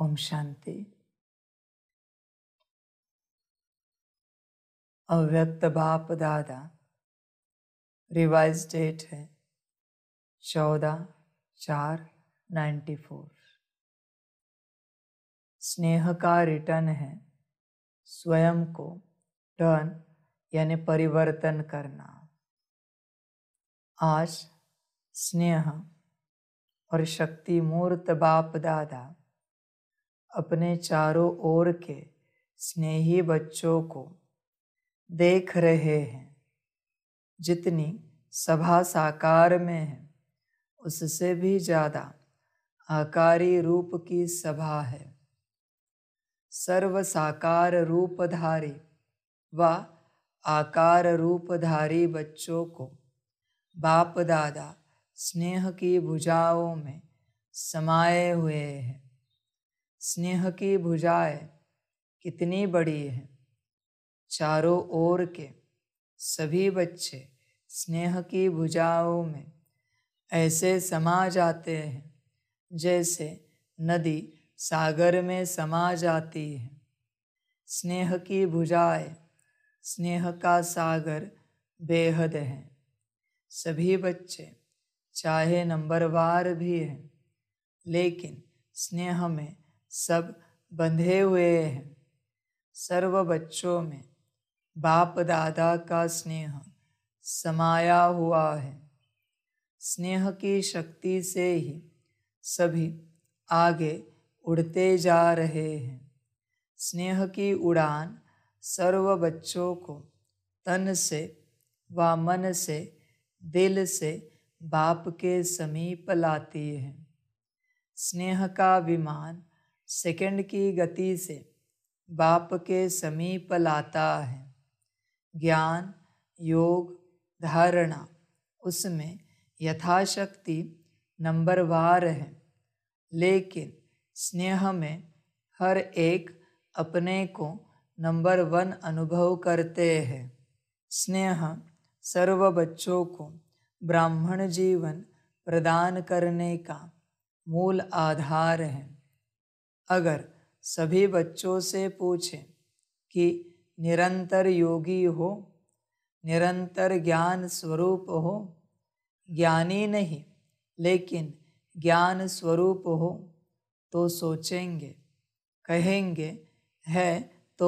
ओम शांति। अव्यक्त बाप दादा रिवाइज डेट है 14/4/94। स्नेह का रिटर्न है स्वयं को टर्न यानी परिवर्तन करना। आज स्नेह और शक्ति मूर्त बाप दादा अपने चारों ओर के स्नेही बच्चों को देख रहे हैं। जितनी सभा साकार में है उससे भी ज्यादा आकारी रूप की सभा है। सर्व साकार रूपधारी व आकार रूपधारी बच्चों को बाप दादा स्नेह की भुजाओं में समाये हुए हैं। स्नेह की भुजाएं कितनी बड़ी है। चारों ओर के सभी बच्चे स्नेह की भुजाओं में ऐसे समा जाते हैं जैसे नदी सागर में समा जाती है। स्नेह की भुजाएं, स्नेह का सागर बेहद है। सभी बच्चे चाहे नंबरवार भी हैं, लेकिन स्नेह में सब बंधे हुए हैं। सर्व बच्चों में बाप दादा का स्नेह समाया हुआ है। स्नेह की शक्ति से ही सभी आगे उड़ते जा रहे हैं। स्नेह की उड़ान सर्व बच्चों को तन से व मन से, दिल से बाप के समीप लाती है। स्नेह का विमान सेकंड की गति से बाप के समीप लाता है। ज्ञान, योग, धारणा उसमें यथाशक्ति नंबरवार है, लेकिन स्नेह में हर एक अपने को नंबर 1 अनुभव करते हैं। स्नेह सर्व बच्चों को ब्राह्मण जीवन प्रदान करने का मूल आधार है। अगर सभी बच्चों से पूछें कि निरंतर योगी हो, निरंतर ज्ञान स्वरूप हो, ज्ञानी नहीं लेकिन ज्ञान स्वरूप हो, तो सोचेंगे, कहेंगे है तो।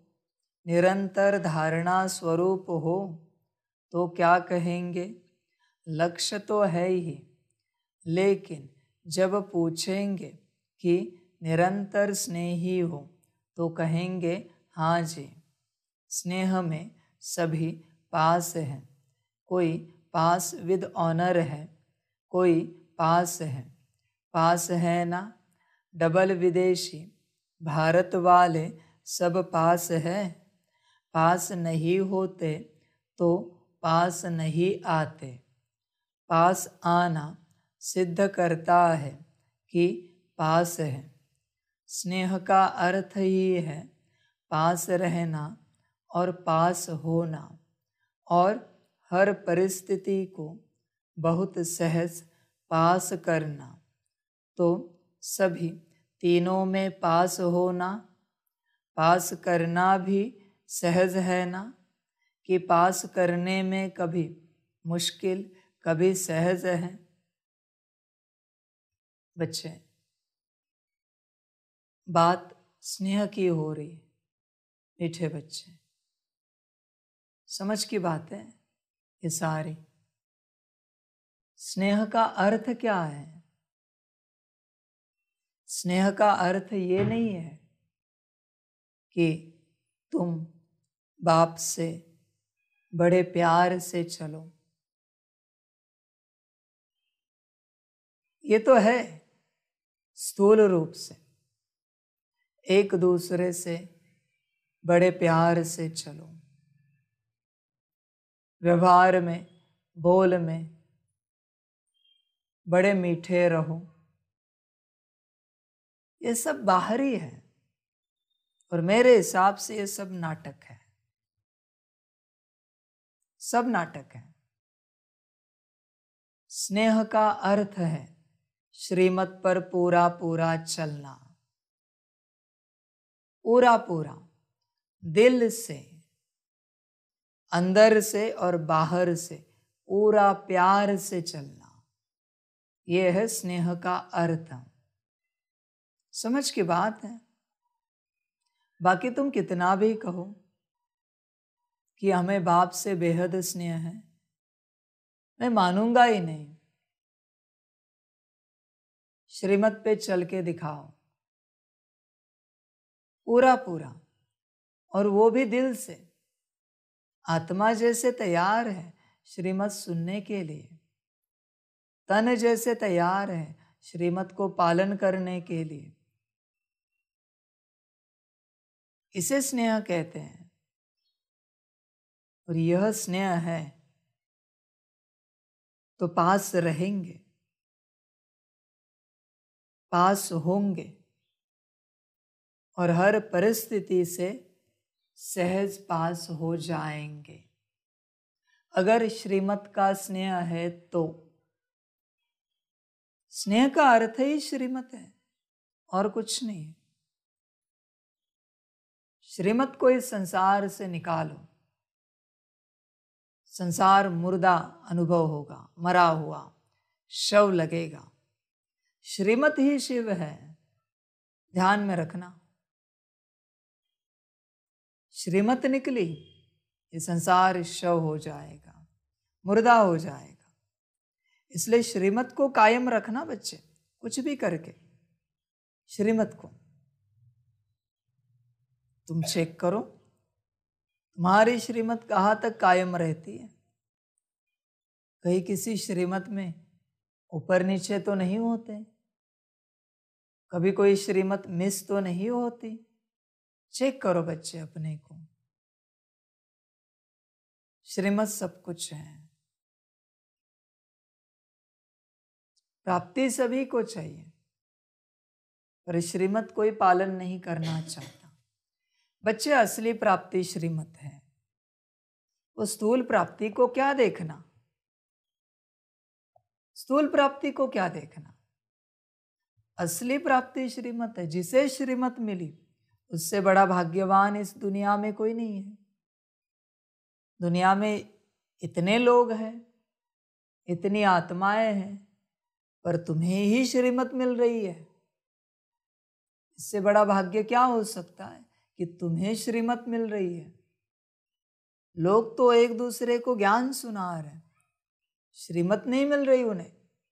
निरंतर धारणा स्वरूप हो तो क्या कहेंगे, लक्ष्य तो है ही। लेकिन जब पूछेंगे कि निरंतर स्नेही हो तो कहेंगे हाँ जी। स्नेह में सभी पास हैं। कोई पास विद ऑनर है, कोई पास है। पास है ना, डबल विदेशी भारत वाले सब पास है। पास नहीं होते तो पास नहीं आते। पास आना सिद्ध करता है कि पास है। स्नेह का अर्थ ही है पास रहना और पास होना, और हर परिस्थिति को बहुत सहज पास करना। तो सभी तीनों में पास होना, पास करना भी सहज है ना, कि पास करने में कभी मुश्किल कभी सहज है। बच्चे, बात स्नेह की हो रही है। मीठे बच्चे, समझ की बात है ये सारी। स्नेह का अर्थ क्या है? स्नेह का अर्थ ये नहीं है कि तुम बाप से बड़े प्यार से चलो। ये तो है स्थूल रूप से, एक दूसरे से बड़े प्यार से चलो। व्यवहार में, बोल में बड़े मीठे रहो। ये सब बाहरी है और मेरे हिसाब से ये सब नाटक है। सब नाटक है। स्नेह का अर्थ है श्रीमत पर पूरा पूरा चलना। पूरा पूरा दिल से, अंदर से और बाहर से पूरा प्यार से चलना, यह है स्नेह का अर्थ। समझ की बात है। बाकी तुम कितना भी कहो कि हमें बाप से बेहद स्नेह है, मैं मानूंगा ही नहीं। श्रीमत पे चल के दिखाओ पूरा पूरा, और वो भी दिल से। आत्मा जैसे तैयार है श्रीमत सुनने के लिए, तन जैसे तैयार है श्रीमत को पालन करने के लिए। इसे स्नेह कहते हैं। और यह स्नेह है तो पास रहेंगे, पास होंगे और हर परिस्थिति से सहज पास हो जाएंगे। अगर श्रीमत का स्नेह है तो स्नेह का अर्थ ही श्रीमत है और कुछ नहीं। श्रीमत को इस संसार से निकालो, संसार मुर्दा अनुभव होगा, मरा हुआ शव लगेगा। श्रीमत ही शिव है, ध्यान में रखना। श्रीमत निकली ये संसार शव हो जाएगा, मुर्दा हो जाएगा। इसलिए श्रीमत को कायम रखना बच्चे, कुछ भी करके श्रीमत को तुम चेक करो, तुम्हारी श्रीमत कहाँ तक कायम रहती है। कहीं किसी श्रीमत में ऊपर नीचे तो नहीं होते, कभी कोई श्रीमत मिस तो नहीं होती। चेक करो बच्चे अपने को। श्रीमत सब कुछ है, प्राप्ति सभी को चाहिए, पर श्रीमत कोई पालन नहीं करना चाहता। बच्चे असली प्राप्ति श्रीमत है। उस स्थूल प्राप्ति को क्या देखना, स्थूल प्राप्ति को क्या देखना। असली प्राप्ति श्रीमत है। जिसे श्रीमत मिली उससे बड़ा भाग्यवान इस दुनिया में कोई नहीं है। दुनिया में इतने लोग हैं, इतनी आत्माएं हैं, पर तुम्हें ही श्रीमत मिल रही है। इससे बड़ा भाग्य क्या हो सकता है कि तुम्हें श्रीमत मिल रही है। लोग तो एक दूसरे को ज्ञान सुना रहे हैं, श्रीमत नहीं मिल रही उन्हें,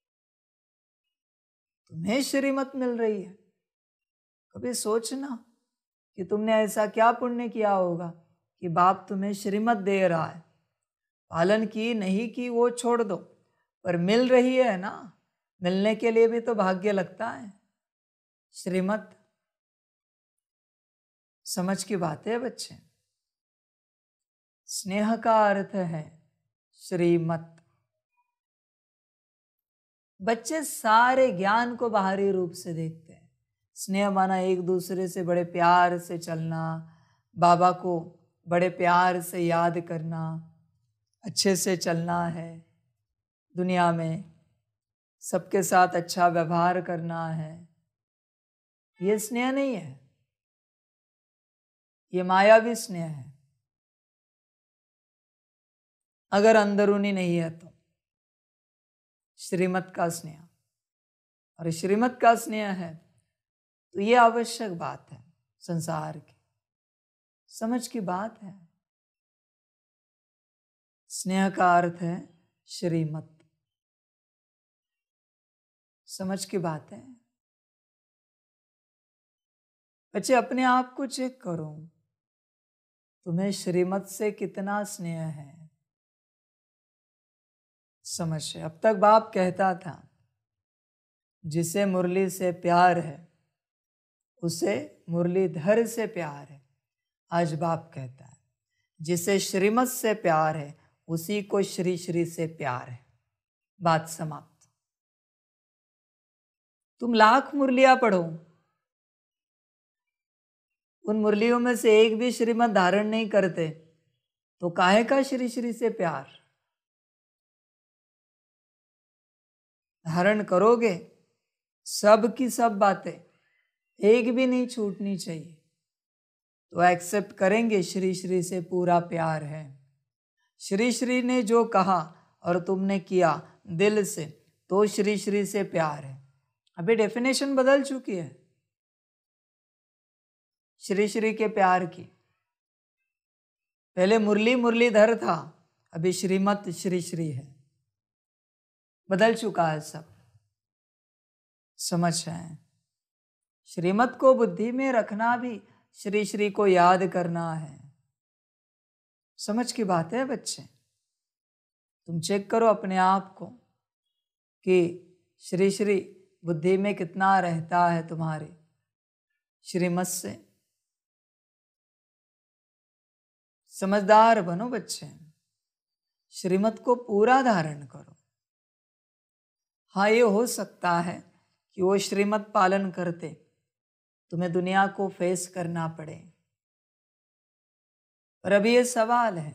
तुम्हें श्रीमत मिल रही है। कभी सोचना कि तुमने ऐसा क्या पुण्य किया होगा कि बाप तुम्हें श्रीमत दे रहा है। पालन की नहीं की वो छोड़ दो, पर मिल रही है ना, मिलने के लिए भी तो भाग्य लगता है। श्रीमत समझ की बात है बच्चे। स्नेह का अर्थ है श्रीमत। बच्चे सारे ज्ञान को बाहरी रूप से देखते हैं। स्नेह माना एक दूसरे से बड़े प्यार से चलना, बाबा को बड़े प्यार से याद करना, अच्छे से चलना है, दुनिया में सबके साथ अच्छा व्यवहार करना है। ये स्नेह नहीं है, ये मायावी स्नेह है। अगर अंदरूनी नहीं है तो श्रीमत का स्नेह, और श्रीमत का स्नेह है तो ये आवश्यक बात है संसार की, समझ की बात है। स्नेह का अर्थ है श्रीमत, समझ की बात है। बच्चे अपने आप को चेक करो, तुम्हें श्रीमत से कितना स्नेह है। समझ। अब तक बाप कहता था जिसे मुरली से प्यार है उसे मुरलीधर से प्यार है। आज बाप कहता है जिसे श्रीमत से प्यार है उसी को श्री श्री से प्यार है। बात समाप्त। तुम लाख मुरलियां पढ़ो, उन मुरलियों में से एक भी श्रीमत धारण नहीं करते तो काहे का श्री श्री से प्यार। धारण करोगे, सब की सब बातें एक भी नहीं छूटनी चाहिए। तो एक्सेप्ट करेंगे श्री श्री से पूरा प्यार है। श्री श्री ने जो कहा और तुमने किया दिल से, तो श्री श्री से प्यार है। अभी डेफिनेशन बदल चुकी है श्री श्री के प्यार की। पहले मुरली मुरलीधर था, अभी श्रीमत श्री श्री है। बदल चुका है सब, समझ रहे हैं? श्रीमत को बुद्धि में रखना भी श्री श्री को याद करना है। समझ की बात है बच्चे? तुम चेक करो अपने आप को कि श्री श्री बुद्धि में कितना रहता है तुम्हारे श्रीमत से। समझदार बनो बच्चे, श्रीमत को पूरा धारण करो। हाँ, ये हो सकता है कि वो श्रीमत पालन करते तुम्हें दुनिया को फेस करना पड़े, पर अभी ये सवाल है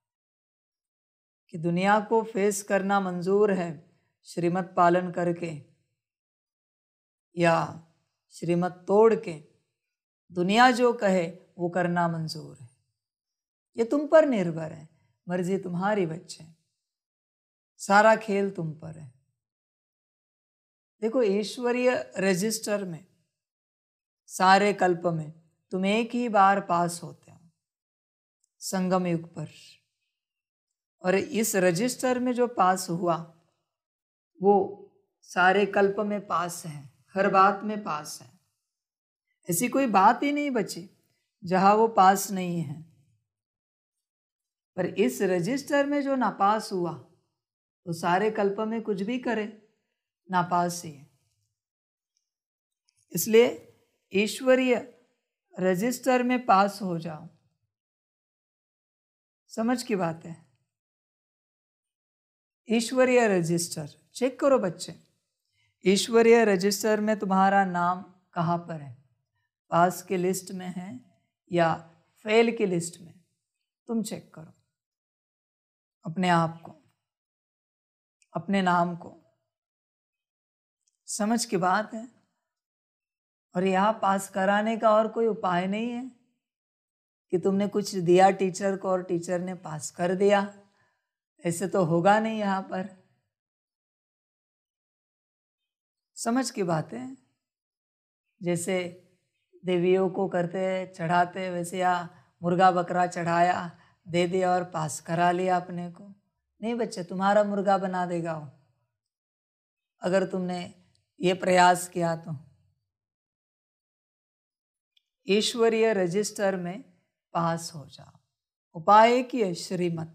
कि दुनिया को फेस करना मंजूर है श्रीमत पालन करके, या श्रीमत तोड़ के दुनिया जो कहे वो करना मंजूर है। ये तुम पर निर्भर है, मर्जी तुम्हारी बच्चे, सारा खेल तुम पर है। देखो, ईश्वरीय रजिस्टर में सारे कल्प में तुम एक ही बार पास होते हो संगम युग पर, और इस रजिस्टर में जो पास हुआ वो सारे कल्प में पास है, हर बात में पास है। ऐसी कोई बात ही नहीं बची जहां वो पास नहीं है। पर इस रजिस्टर में जो नापास हुआ वो सारे कल्प में कुछ भी करे नापास ही है। इसलिए ईश्वरीय रजिस्टर में पास हो जाओ। समझ की बात है? ईश्वरीय रजिस्टर चेक करो बच्चे। ईश्वरीय रजिस्टर में तुम्हारा नाम कहाँ पर है? पास की लिस्ट में है या फेल की लिस्ट में? तुम चेक करो अपने आप को, अपने नाम को। समझ की बात है? और यहाँ पास कराने का और कोई उपाय नहीं है कि तुमने कुछ दिया टीचर को और टीचर ने पास कर दिया। ऐसे तो होगा नहीं यहाँ पर। समझ की बात है? जैसे देवियों को करते चढ़ाते, वैसे यहाँ मुर्गा बकरा चढ़ाया, दे दिया और पास करा लिया अपने को। नहीं बच्चे, तुम्हारा मुर्गा बना देगा वो, अगर तुमने ये प्रयास किया तो। ईश्वरीय रजिस्टर में पास हो जाओ। उपाय की है श्रीमत।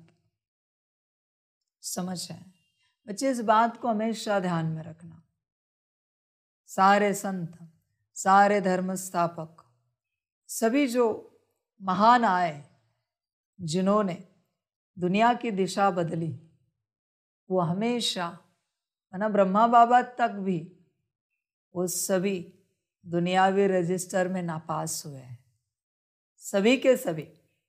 समझ है बच्चे? इस बात को हमेशा ध्यान में रखना। सारे संत, सारे धर्म स्थापक, सभी जो महान आए, जिन्होंने दुनिया की दिशा बदली, वो हमेशा, ना ब्रह्मा बाबा तक भी, वो सभी दुनियावी रजिस्टर में नापास हुए हैं। सभी के सभी।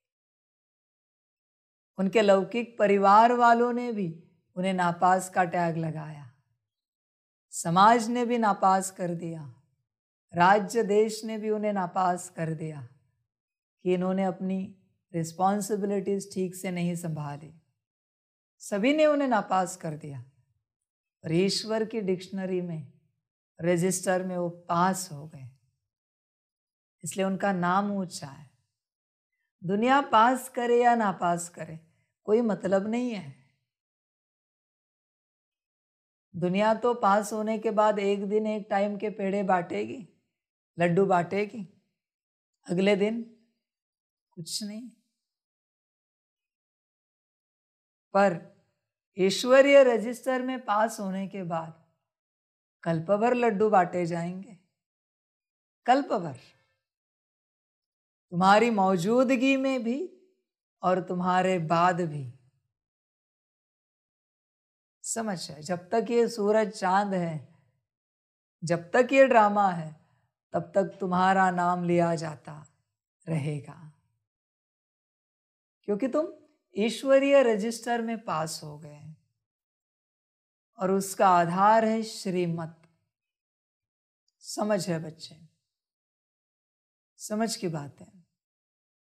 उनके लौकिक परिवार वालों ने भी उन्हें नापास का टैग लगाया, समाज ने भी नापास कर दिया, राज्य देश ने भी उन्हें नापास कर दिया कि इन्होंने अपनी रिस्पॉन्सिबिलिटीज ठीक से नहीं संभाली। सभी ने उन्हें नापास कर दिया। और ईश्वर की डिक्शनरी में, रजिस्टर में वो पास हो गए, इसलिए उनका नाम ऊंचा है। दुनिया पास करे या ना पास करे कोई मतलब नहीं है। दुनिया तो पास होने के बाद एक दिन एक टाइम के पेड़े बांटेगी, लड्डू बांटेगी, अगले दिन कुछ नहीं। पर ईश्वरीय रजिस्टर में पास होने के बाद कल्प भर लड्डू बांटे जाएंगे। कल्प भर, तुम्हारी मौजूदगी में भी और तुम्हारे बाद भी। समझ है? जब तक ये सूरज चांद है, जब तक ये ड्रामा है, तब तक तुम्हारा नाम लिया जाता रहेगा, क्योंकि तुम ईश्वरीय रजिस्टर में पास हो गए और उसका आधार है श्रीमत। समझ है बच्चे? समझ की बात है।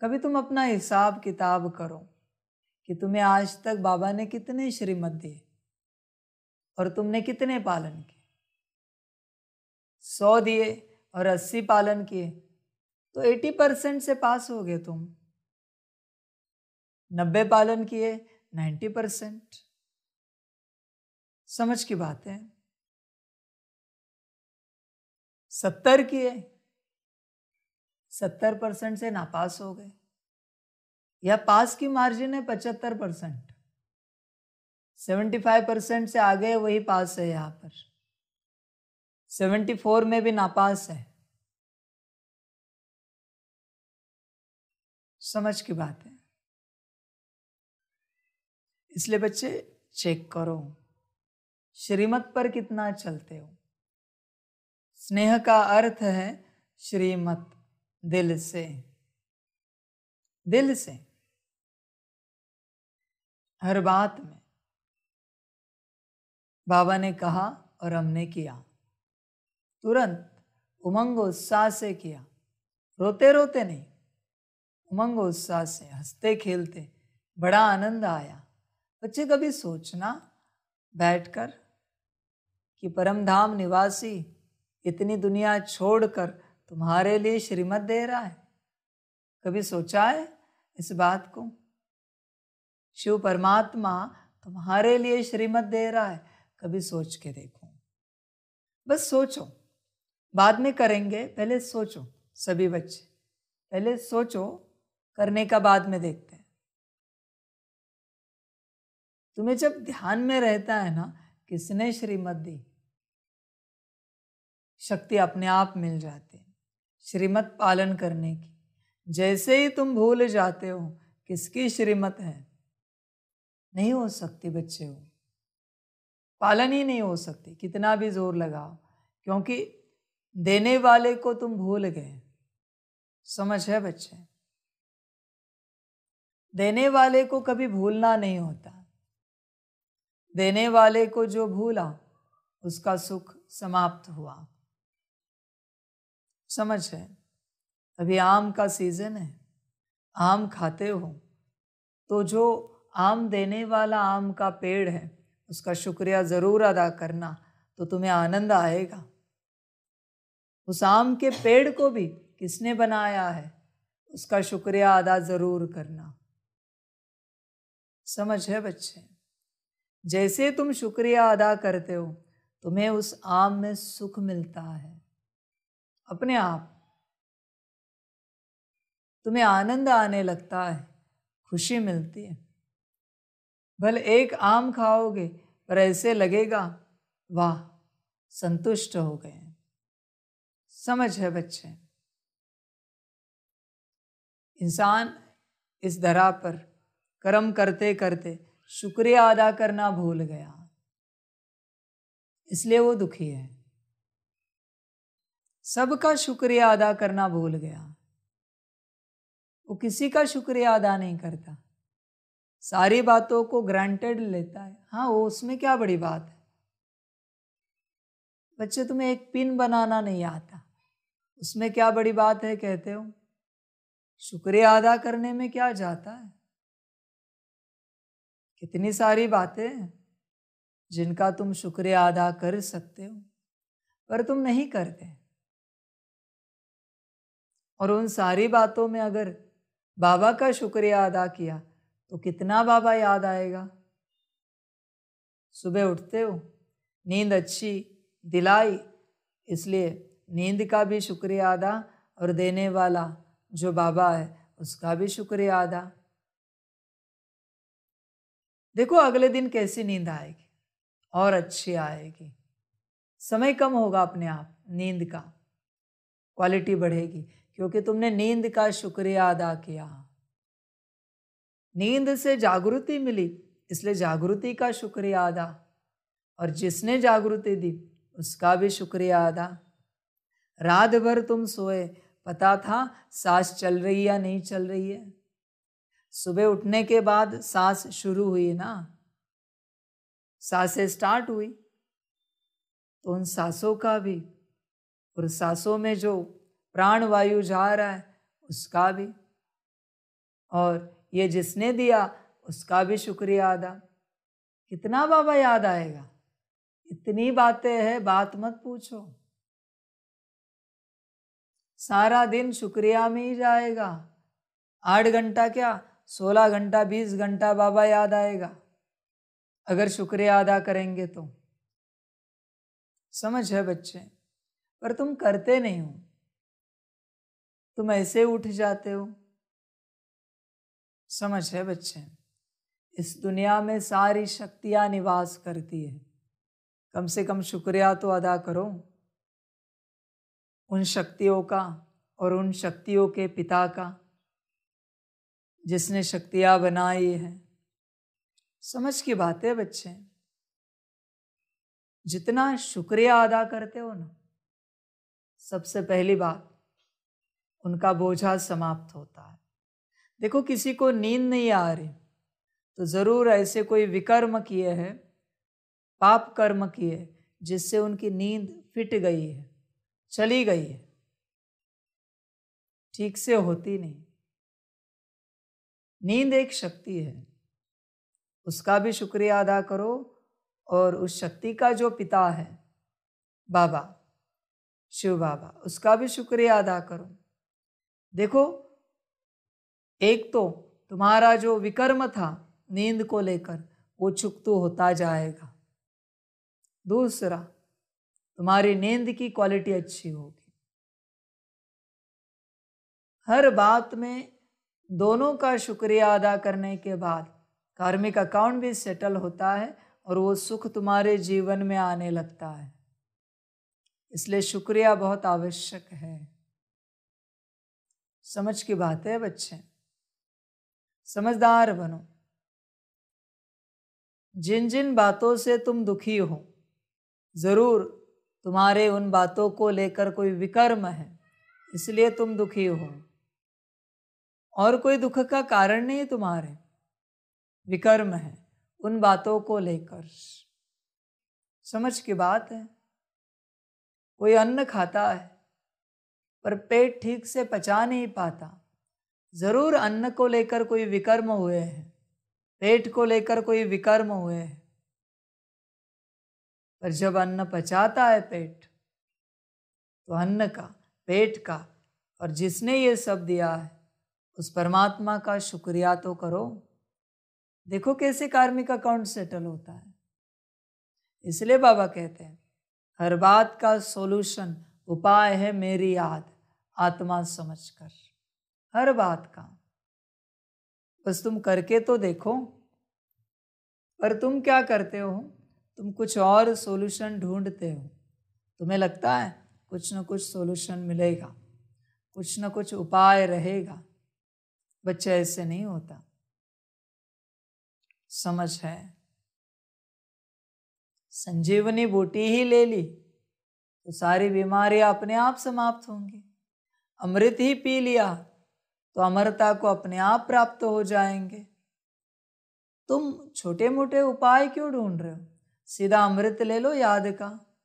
कभी तुम अपना हिसाब किताब करो कि तुम्हें आज तक बाबा ने कितने श्रीमत दिए और तुमने कितने पालन किए। 100 दिए और 80 पालन किए तो 80% से पास हो गए तुम। 90 पालन किए 90%। समझ की बात है। 70 किए 70% से नापास हो गए, या पास की मार्जिन है 75%। 75% से आगे वही पास है। यहाँ पर 74 में भी नापास है। समझ की बात है। इसलिए बच्चे चेक करो श्रीमत पर कितना चलते हो। स्नेह का अर्थ है श्रीमत, दिल से, दिल से हर बात में। बाबा ने कहा और हमने किया, तुरंत उमंग उत्साह से किया, रोते रोते नहीं, उमंग उत्साह से, हंसते खेलते, बड़ा आनंद आया। बच्चे कभी सोचना बैठकर कि परमधाम निवासी इतनी दुनिया छोड़कर तुम्हारे लिए श्रीमत दे रहा है। कभी सोचा है इस बात को? शिव परमात्मा तुम्हारे लिए श्रीमत दे रहा है। कभी सोच के देखो। बस सोचो, बाद में करेंगे, पहले सोचो। सभी बच्चे पहले सोचो, करने का बाद में देखते हैं। तुम्हें जब ध्यान में रहता है ना किसने श्रीमत दी, शक्ति अपने आप मिल जाती है श्रीमत पालन करने की। जैसे ही तुम भूल जाते हो किसकी श्रीमत है, नहीं हो सकती बच्चे हो, पालन ही नहीं हो सकती, कितना भी जोर लगाओ, क्योंकि देने वाले को तुम भूल गए। समझ है बच्चे? देने वाले को कभी भूलना नहीं होता। देने वाले को जो भूला उसका सुख समाप्त हुआ। समझ है? अभी आम का सीजन है, आम खाते हो तो जो आम देने वाला आम का पेड़ है उसका शुक्रिया जरूर अदा करना, तो तुम्हें आनंद आएगा। उस आम के पेड़ को भी किसने बनाया है उसका शुक्रिया अदा जरूर करना। समझ है बच्चे? जैसे तुम शुक्रिया अदा करते हो तुम्हें उस आम में सुख मिलता है अपने आप। तुम्हें आनंद आने लगता है, खुशी मिलती है। भले एक आम खाओगे पर ऐसे लगेगा वाह संतुष्ट हो गए। समझ है बच्चे? इंसान इस धरा पर कर्म करते करते शुक्रिया अदा करना भूल गया, इसलिए वो दुखी है। सबका शुक्रिया अदा करना भूल गया, वो किसी का शुक्रिया अदा नहीं करता, सारी बातों को ग्रांटेड लेता है। हाँ, वो उसमें क्या बड़ी बात है। बच्चे तुम्हें एक पिन बनाना नहीं आता, उसमें क्या बड़ी बात है कहते हो? शुक्रिया अदा करने में क्या जाता है? कितनी सारी बातें हैं जिनका तुम शुक्रिया अदा कर सकते हो, पर तुम नहीं करते। और उन सारी बातों में अगर बाबा का शुक्रिया अदा किया तो कितना बाबा याद आएगा। सुबह उठते हो, नींद अच्छी दिलाई, इसलिए नींद का भी शुक्रिया अदा, और देने वाला जो बाबा है उसका भी शुक्रिया अदा। देखो अगले दिन कैसी नींद आएगी, और अच्छी आएगी। समय कम होगा, अपने आप नींद का क्वालिटी बढ़ेगी, क्योंकि तुमने नींद का शुक्रिया अदा किया। नींद से जागृति मिली, इसलिए जागृति का शुक्रिया अदा, और जिसने जागृति दी उसका भी शुक्रिया अदा। रात भर तुम सोए, पता था सांस चल रही या नहीं चल रही है। सुबह उठने के बाद सांस शुरू हुई ना, सांसें स्टार्ट हुई, तो उन सांसों का भी, और सांसों में जो प्राण वायु जा रहा है उसका भी और ये जिसने दिया उसका भी शुक्रिया अदा। कितना बाबा याद आएगा? इतनी बातें हैं, बात मत पूछो। सारा दिन शुक्रिया में ही जाएगा। 8 घंटा क्या, 16 घंटा 20 घंटा बाबा याद आएगा अगर शुक्रिया अदा करेंगे तो। समझ है बच्चे? पर तुम करते नहीं हो, तुम ऐसे उठ जाते हो। समझ है बच्चे? इस दुनिया में सारी शक्तियां निवास करती है, कम से कम शुक्रिया तो अदा करो उन शक्तियों का और उन शक्तियों के पिता का जिसने शक्तियां बनाई है। समझ की बात है बच्चे? जितना शुक्रिया अदा करते हो ना, सबसे पहली बात उनका बोझा समाप्त होता है। देखो, किसी को नींद नहीं आ रही तो जरूर ऐसे कोई विकर्म किए हैं, पाप कर्म किए जिससे उनकी नींद फिट गई है, चली गई है, ठीक से होती नहीं। नींद एक शक्ति है, उसका भी शुक्रिया अदा करो और उस शक्ति का जो पिता है बाबा, शिव बाबा, उसका भी शुक्रिया अदा करो। देखो, एक तो तुम्हारा जो विकर्म था नींद को लेकर वो चुकतू होता जाएगा। दूसरा, तुम्हारी नींद की क्वालिटी अच्छी होगी। हर बात में दोनों का शुक्रिया अदा करने के बाद कार्मिक अकाउंट भी सेटल होता है और वो सुख तुम्हारे जीवन में आने लगता है। इसलिए शुक्रिया बहुत आवश्यक है। समझ की बात है बच्चे? समझदार बनो। जिन जिन बातों से तुम दुखी हो, जरूर तुम्हारे उन बातों को लेकर कोई विकर्म है, इसलिए तुम दुखी हो, और कोई दुख का कारण नहीं तुम्हारे, विकर्म है उन बातों को लेकर। समझ की बात है? कोई अन्न खाता है पर पेट ठीक से पचा नहीं पाता, जरूर अन्न को लेकर कोई विकर्म हुए हैं, पेट को लेकर कोई विकर्म हुए हैं। पर जब अन्न पचाता है पेट, तो अन्न का, पेट का और जिसने ये सब दिया है उस परमात्मा का शुक्रिया तो करो। देखो कैसे कार्मिक अकाउंट सेटल होता है। इसलिए बाबा कहते हैं हर बात का सॉल्यूशन, उपाय है मेरी याद, आत्मा समझकर। हर बात का, बस तुम करके तो देखो। पर तुम क्या करते हो? तुम कुछ और सॉल्यूशन ढूंढते हो। तुम्हें लगता है कुछ न कुछ सॉल्यूशन मिलेगा, कुछ न कुछ उपाय रहेगा। बच्चा, ऐसे नहीं होता। समझ है? संजीवनी बूटी ही ले ली तो सारी बीमारियां अपने आप समाप्त होंगी। अमृत ही पी लिया तो अमरता को अपने आप प्राप्त हो जाएंगे। तुम छोटे मोटे उपाय क्यों ढूंढ रहे हो? सीधा अमृत ले लो याद का,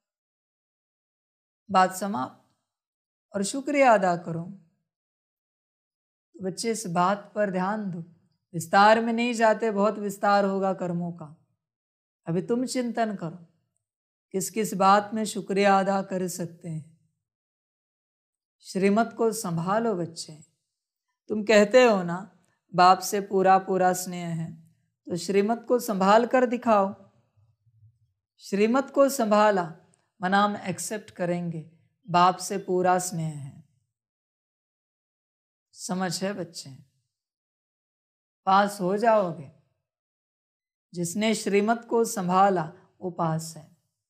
बात समाप्त, और शुक्रिया अदा करो। तो बच्चे इस बात पर ध्यान दो। विस्तार में नहीं जाते, बहुत विस्तार होगा कर्मों का। अभी तुम चिंतन करो किस किस बात में शुक्रिया अदा कर सकते हैं। श्रीमत को संभालो बच्चे। तुम कहते हो ना बाप से पूरा पूरा स्नेह है, तो श्रीमत को संभाल कर दिखाओ। श्रीमत को संभाला मना हम एक्सेप्ट करेंगे, बाप से पूरा स्नेह है। समझ है बच्चे? पास हो जाओगे। जिसने श्रीमत को संभाला वो पास है।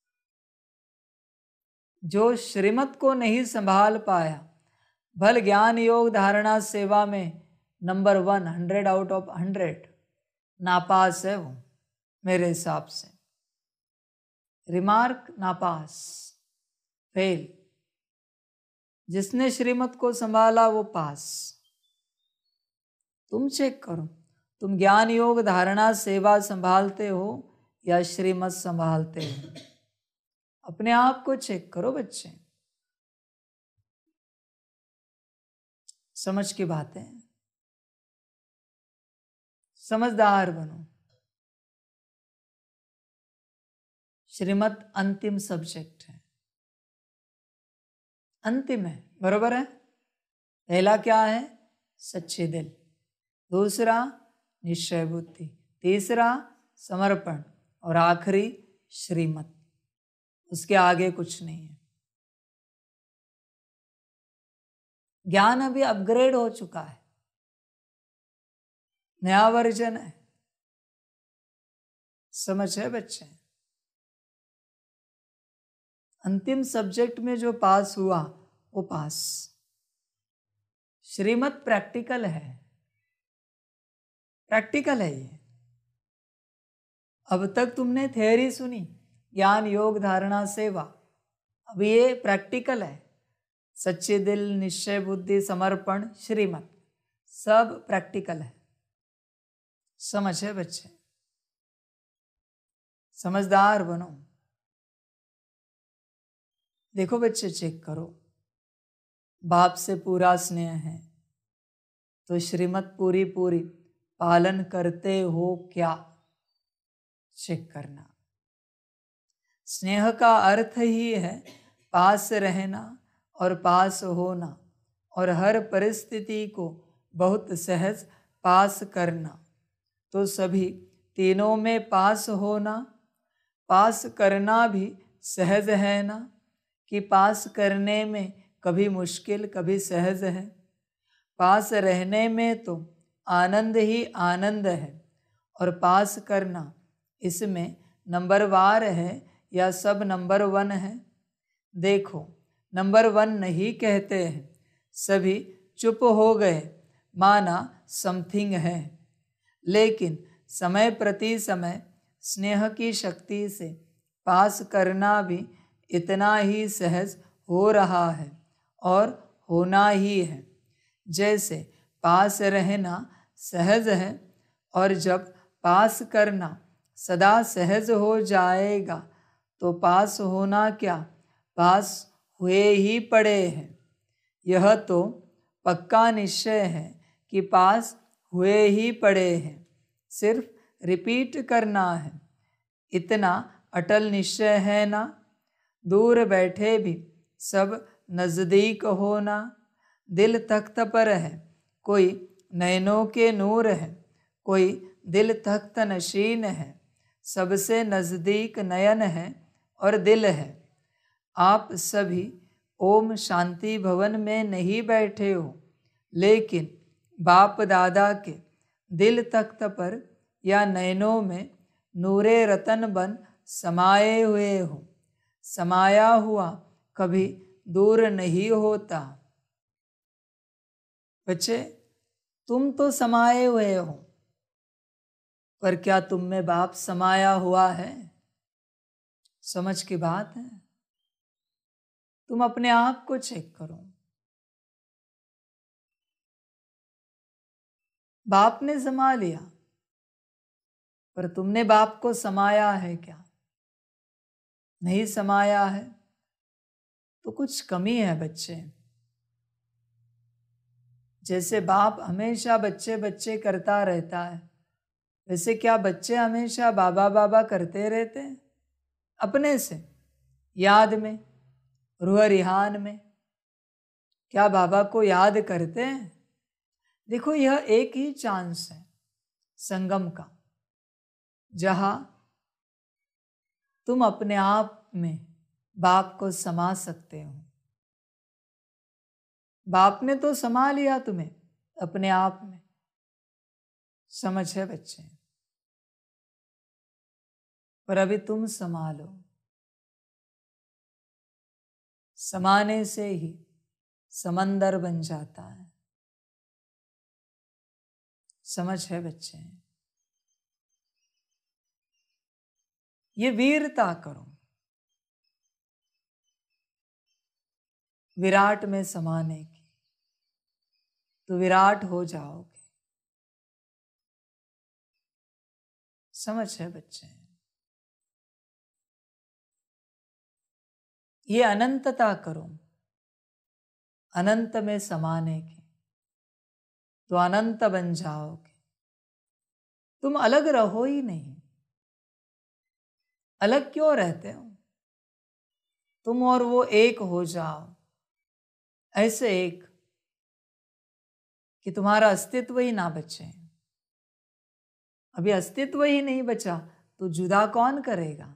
जो श्रीमत को नहीं संभाल पाया, भल ज्ञान योग धारणा सेवा में नंबर 1, 100 आउट ऑफ 100 नापास है वो, मेरे हिसाब से। रिमार्क नापास, फेल। जिसने श्रीमत को संभाला वो पास। तुम चेक करो, तुम ज्ञान योग धारणा सेवा संभालते हो या श्रीमत संभालते हो? अपने आप को चेक करो बच्चे। समझ की बातें। समझदार बनो। श्रीमत अंतिम सब्जेक्ट है, अंतिम है, बरोबर है। पहला क्या है? सच्चे दिल, दूसरा निश्चय बुद्धि, तीसरा समर्पण और आखिरी श्रीमत। उसके आगे कुछ नहीं है। ज्ञान अभी अपग्रेड हो चुका है, नया वर्जन है। समझ है बच्चे? अंतिम सब्जेक्ट में जो पास हुआ वो पास। श्रीमत प्रैक्टिकल है, प्रैक्टिकल है ये। अब तक तुमने थ्योरी सुनी, ज्ञान योग धारणा सेवा, अब ये प्रैक्टिकल है। सच्चे दिल, निश्चय बुद्धि, समर्पण, श्रीमत, सब प्रैक्टिकल है। समझ है बच्चे? समझदार बनो। देखो बच्चे, चेक करो, बाप से पूरा स्नेह है तो श्रीमत पूरी पूरी पालन करते हो क्या? चेक करना। स्नेह का अर्थ ही है पास रहना और पास होना और हर परिस्थिति को बहुत सहज पास करना। तो सभी तीनों में पास होना, पास करना भी सहज है ना, कि पास करने में कभी मुश्किल कभी सहज है। पास रहने में तो आनंद ही आनंद है और पास करना इसमें नंबरवार है या सब नंबर 1 है। देखो, नंबर 1 नहीं कहते हैं, सभी चुप हो गए, माना समथिंग है। लेकिन समय प्रति समय स्नेह की शक्ति से पास करना भी इतना ही सहज हो रहा है और होना ही है। जैसे पास रहना सहज है और जब पास करना सदा सहज हो जाएगा तो पास होना क्या, पास हुए ही पड़े हैं। यह तो पक्का निश्चय है कि पास हुए ही पड़े हैं, सिर्फ रिपीट करना है। इतना अटल निश्चय है ना। दूर बैठे भी सब नज़दीक होना। दिल तख्त पर है, कोई नैनों के नूर है, कोई दिल तख्त नशीन है। सबसे नज़दीक नयन है और दिल है। आप सभी ओम शांति भवन में नहीं बैठे हो, लेकिन बाप दादा के दिल तख्त पर या नैनों में नूरे रतन बन समाये हुए हो। समाया हुआ कभी दूर नहीं होता। बच्चे, तुम तो समाये हुए हो, पर क्या तुम में बाप समाया हुआ है? समझ की बात है। तुम अपने आप को चेक करो। बाप ने समा लिया, पर तुमने बाप को समाया है क्या? नहीं समाया है तो कुछ कमी है बच्चे। जैसे बाप हमेशा बच्चे बच्चे करता रहता है, वैसे क्या बच्चे हमेशा बाबा बाबा करते रहते हैं? अपने से याद में, रूह रिहान में क्या बाबा को याद करते हैं? देखो, यह एक ही चांस है संगम का, जहां तुम अपने आप में बाप को समा सकते हो। बाप ने तो समा लिया तुम्हें अपने आप में। समझ है बच्चे? पर अभी तुम संभालो। समाने से ही समंदर बन जाता है। समझ है बच्चे? ये वीरता करो, विराट में समाने की, तो विराट हो जाओगे। समझ है बच्चे? ये अनंतता करो, अनंत में समाने की, तो अनंत बन जाओगे। तुम अलग रहो ही नहीं। अलग क्यों रहते हो? तुम और वो एक हो जाओ, ऐसे एक कि तुम्हारा अस्तित्व ही ना बचे। अभी अस्तित्व ही नहीं बचा तो जुदा कौन करेगा?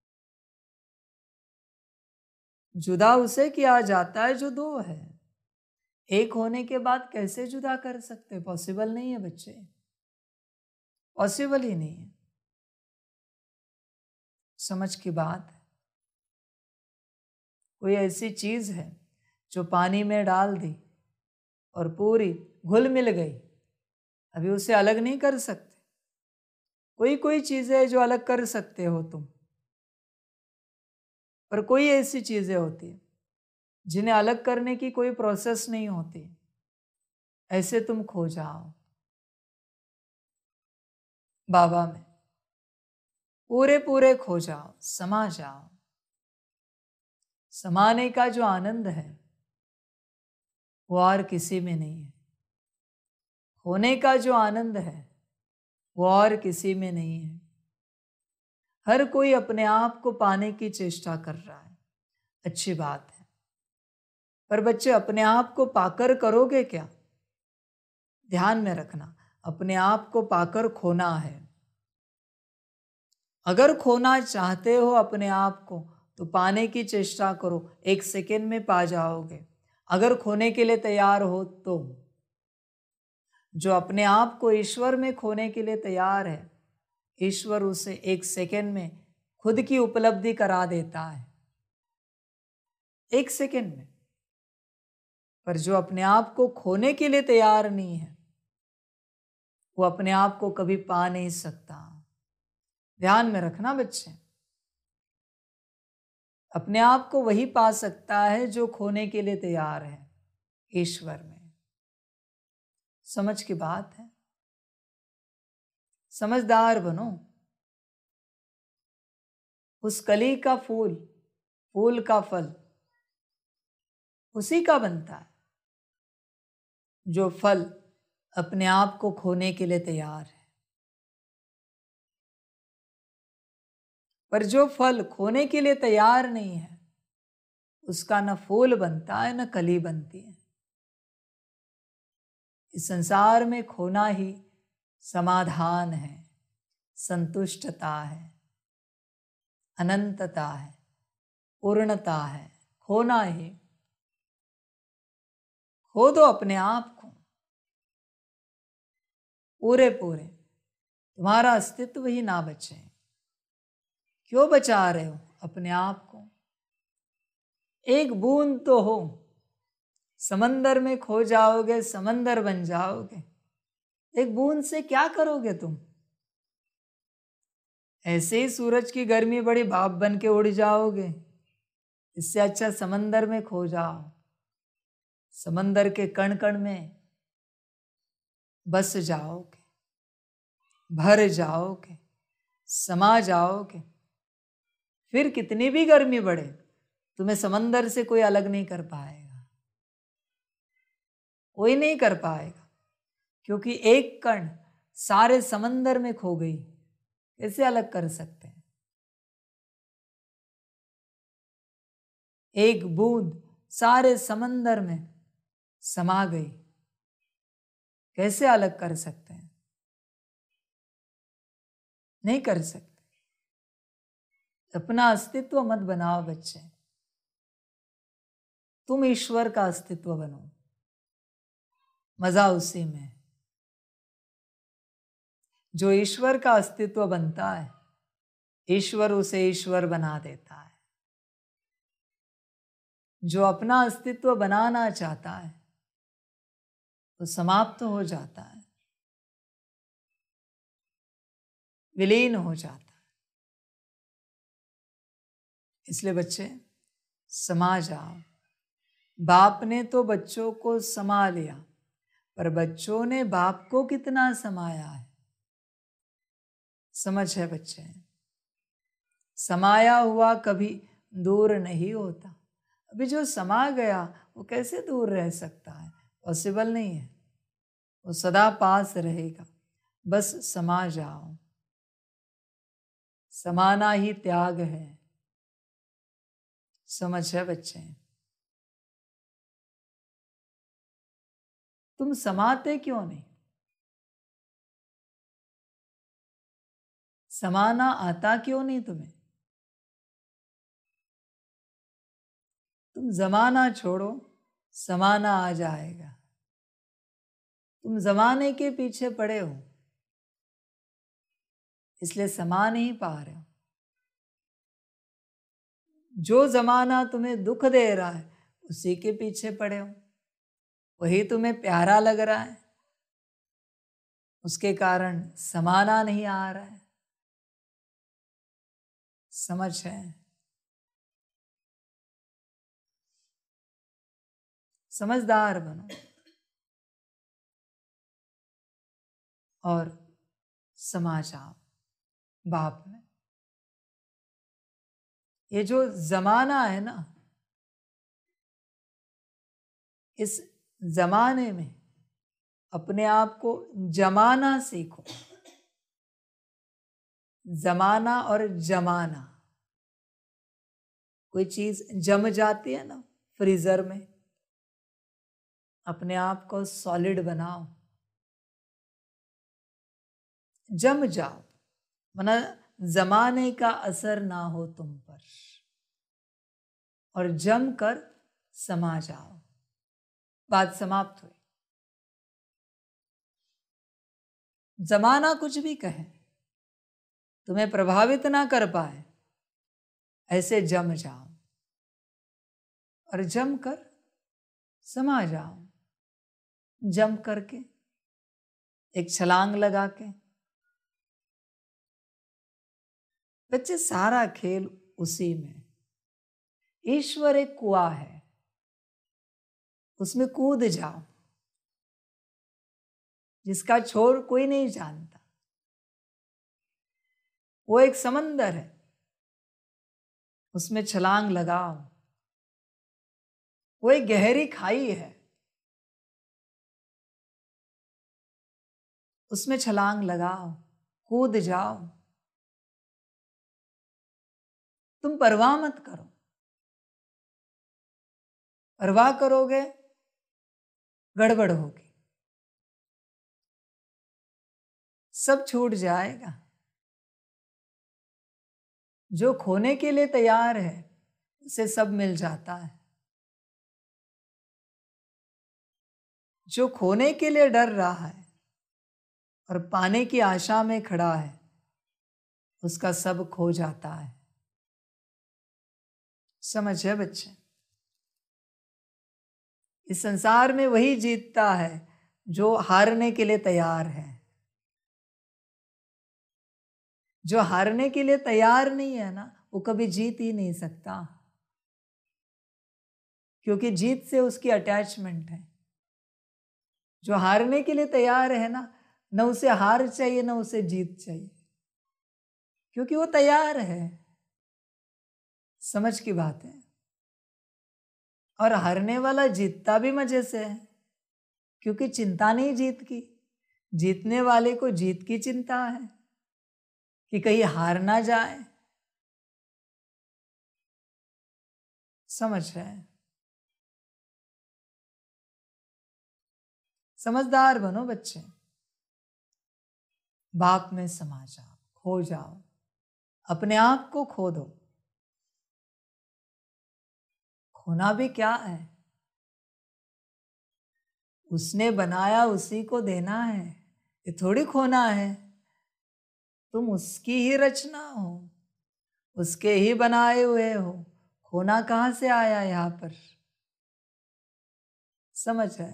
जुदा उसे किया जाता है जो दो है। एक होने के बाद कैसे जुदा कर सकते? पॉसिबल नहीं है बच्चे, पॉसिबल ही नहीं है। समझ की बात है। कोई ऐसी चीज है जो पानी में डाल दी और पूरी घुल मिल गई, अभी उसे अलग नहीं कर सकते। कोई कोई चीजें है जो अलग कर सकते हो तुम, पर कोई ऐसी चीजें होती है जिन्हें अलग करने की कोई प्रोसेस नहीं होती। ऐसे तुम खो जाओ बाबा में, पूरे पूरे खो जाओ, समा जाओ। समाने का जो आनंद है वो और किसी में नहीं है। होने का जो आनंद है वो और किसी में नहीं है। हर कोई अपने आप को पाने की चेष्टा कर रहा है, अच्छी बात है, पर बच्चे अपने आप को पाकर करोगे क्या? ध्यान में रखना, अपने आप को पाकर खोना है। अगर खोना चाहते हो अपने आप को तो पाने की चेष्टा करो, 1 सेकेंड में पा जाओगे। अगर खोने के लिए तैयार हो तो जो अपने आप को ईश्वर में खोने के लिए तैयार है, ईश्वर उसे 1 सेकेंड में खुद की उपलब्धि करा देता है, 1 सेकेंड में। पर जो अपने आप को खोने के लिए तैयार नहीं है वो अपने आप को कभी पा नहीं सकता। ध्यान में रखना बच्चे, अपने आप को वही पा सकता है जो खोने के लिए तैयार है, ईश्वर में। समझ की बात है, समझदार बनो। उस कली का फूल, फूल का फल उसी का बनता है जो फल अपने आप को खोने के लिए तैयार है। पर जो फल खोने के लिए तैयार नहीं है उसका न फूल बनता है न कली बनती है। इस संसार में खोना ही समाधान है, संतुष्टता है, अनंतता है, पूर्णता है। खोना ही, खो दो अपने आप को पूरे पूरे, तुम्हारा अस्तित्व ही ना बचे। क्यों बचा रहे हो अपने आप को? एक बूंद तो हो, समंदर में खो जाओगे, समंदर बन जाओगे। एक बूंद से क्या करोगे तुम? ऐसे ही सूरज की गर्मी बड़ी भाप बन के उड़ जाओगे। इससे अच्छा समंदर में खो जाओ, समंदर के कण कण में बस जाओगे, भर जाओगे, समा जाओगे। फिर कितनी भी गर्मी बढ़े तुम्हें समंदर से कोई अलग नहीं कर पाएगा, कोई नहीं कर पाएगा, क्योंकि एक कण सारे समंदर में खो गई। कैसे अलग कर सकते हैं? एक बूंद सारे समंदर में समा गई, कैसे अलग कर सकते हैं? नहीं कर सकते। अपना अस्तित्व मत बनाओ बच्चे, तुम ईश्वर का अस्तित्व बनो। मजा उसी में, जो ईश्वर का अस्तित्व बनता है ईश्वर उसे ईश्वर बना देता है। जो अपना अस्तित्व बनाना चाहता है तो समाप्त हो जाता है, विलीन हो जाता है। इसलिए बच्चे समा जाओ। बाप ने तो बच्चों को समा लिया, पर बच्चों ने बाप को कितना समाया है? समझ है बच्चे? समाया हुआ कभी दूर नहीं होता। अभी जो समा गया वो कैसे दूर रह सकता है? पॉसिबल नहीं है। वो सदा पास रहेगा। बस समा जाओ। समाना ही त्याग है। समझ है बच्चे? तुम समाते क्यों नहीं? समाना आता क्यों नहीं तुम्हें? तुम जमाना छोड़ो, समाना आ जाएगा। तुम जमाने के पीछे पड़े हो, इसलिए समा नहीं पा रहे हो। जो जमाना तुम्हें दुख दे रहा है उसी के पीछे पड़े हो, वही तुम्हें प्यारा लग रहा है, उसके कारण समाना नहीं आ रहा है। समझ है? समझदार बनो और समा जाओ बाप में। ये जो जमाना है ना, इस जमाने में अपने आप को जमाना सीखो। जमाना और जमाना, कोई चीज जम जाती है ना फ्रीजर में, अपने आप को सॉलिड बनाओ, जम जाओ, वरना जमाने का असर ना हो तुम पर, और जम कर समा जाओ। बात समाप्त हुई। जमाना कुछ भी कहे, तुम्हें प्रभावित ना कर पाए, ऐसे जम जाओ और जम कर समा जाओ। जम करके एक छलांग लगा के। बच्चे, सारा खेल उसी में। ईश्वर एक कुआं है, उसमें कूद जाओ, जिसका छोर कोई नहीं जानता। वो एक समंदर है, उसमें छलांग लगाओ। वो एक गहरी खाई है, उसमें छलांग लगाओ, कूद जाओ। तुम परवाह मत करो। परवाह करोगे गड़बड़ होगी, सब छूट जाएगा। जो खोने के लिए तैयार है उसे सब मिल जाता है। जो खोने के लिए डर रहा है और पाने की आशा में खड़ा है, उसका सब खो जाता है। समझ है बच्चे? इस संसार में वही जीतता है जो हारने के लिए तैयार है। जो हारने के लिए तैयार नहीं है ना, वो कभी जीत ही नहीं सकता, क्योंकि जीत से उसकी अटैचमेंट है। जो हारने के लिए तैयार है ना, न उसे हार चाहिए न उसे जीत चाहिए, क्योंकि वो तैयार है। समझ की बात है। और हारने वाला जीतता भी मजे से है, क्योंकि चिंता नहीं जीत की। जीतने वाले को जीत की चिंता है कि कहीं हार ना जाए। समझ है? समझदार बनो बच्चे। बाप में समा जाओ, खो जाओ, अपने आप को खो दो। खोना भी क्या है? उसने बनाया उसी को देना है, ये थोड़ी खोना है। तुम उसकी ही रचना हो, उसके ही बनाए हुए हो। खोना कहाँ से आया यहाँ पर? समझ है?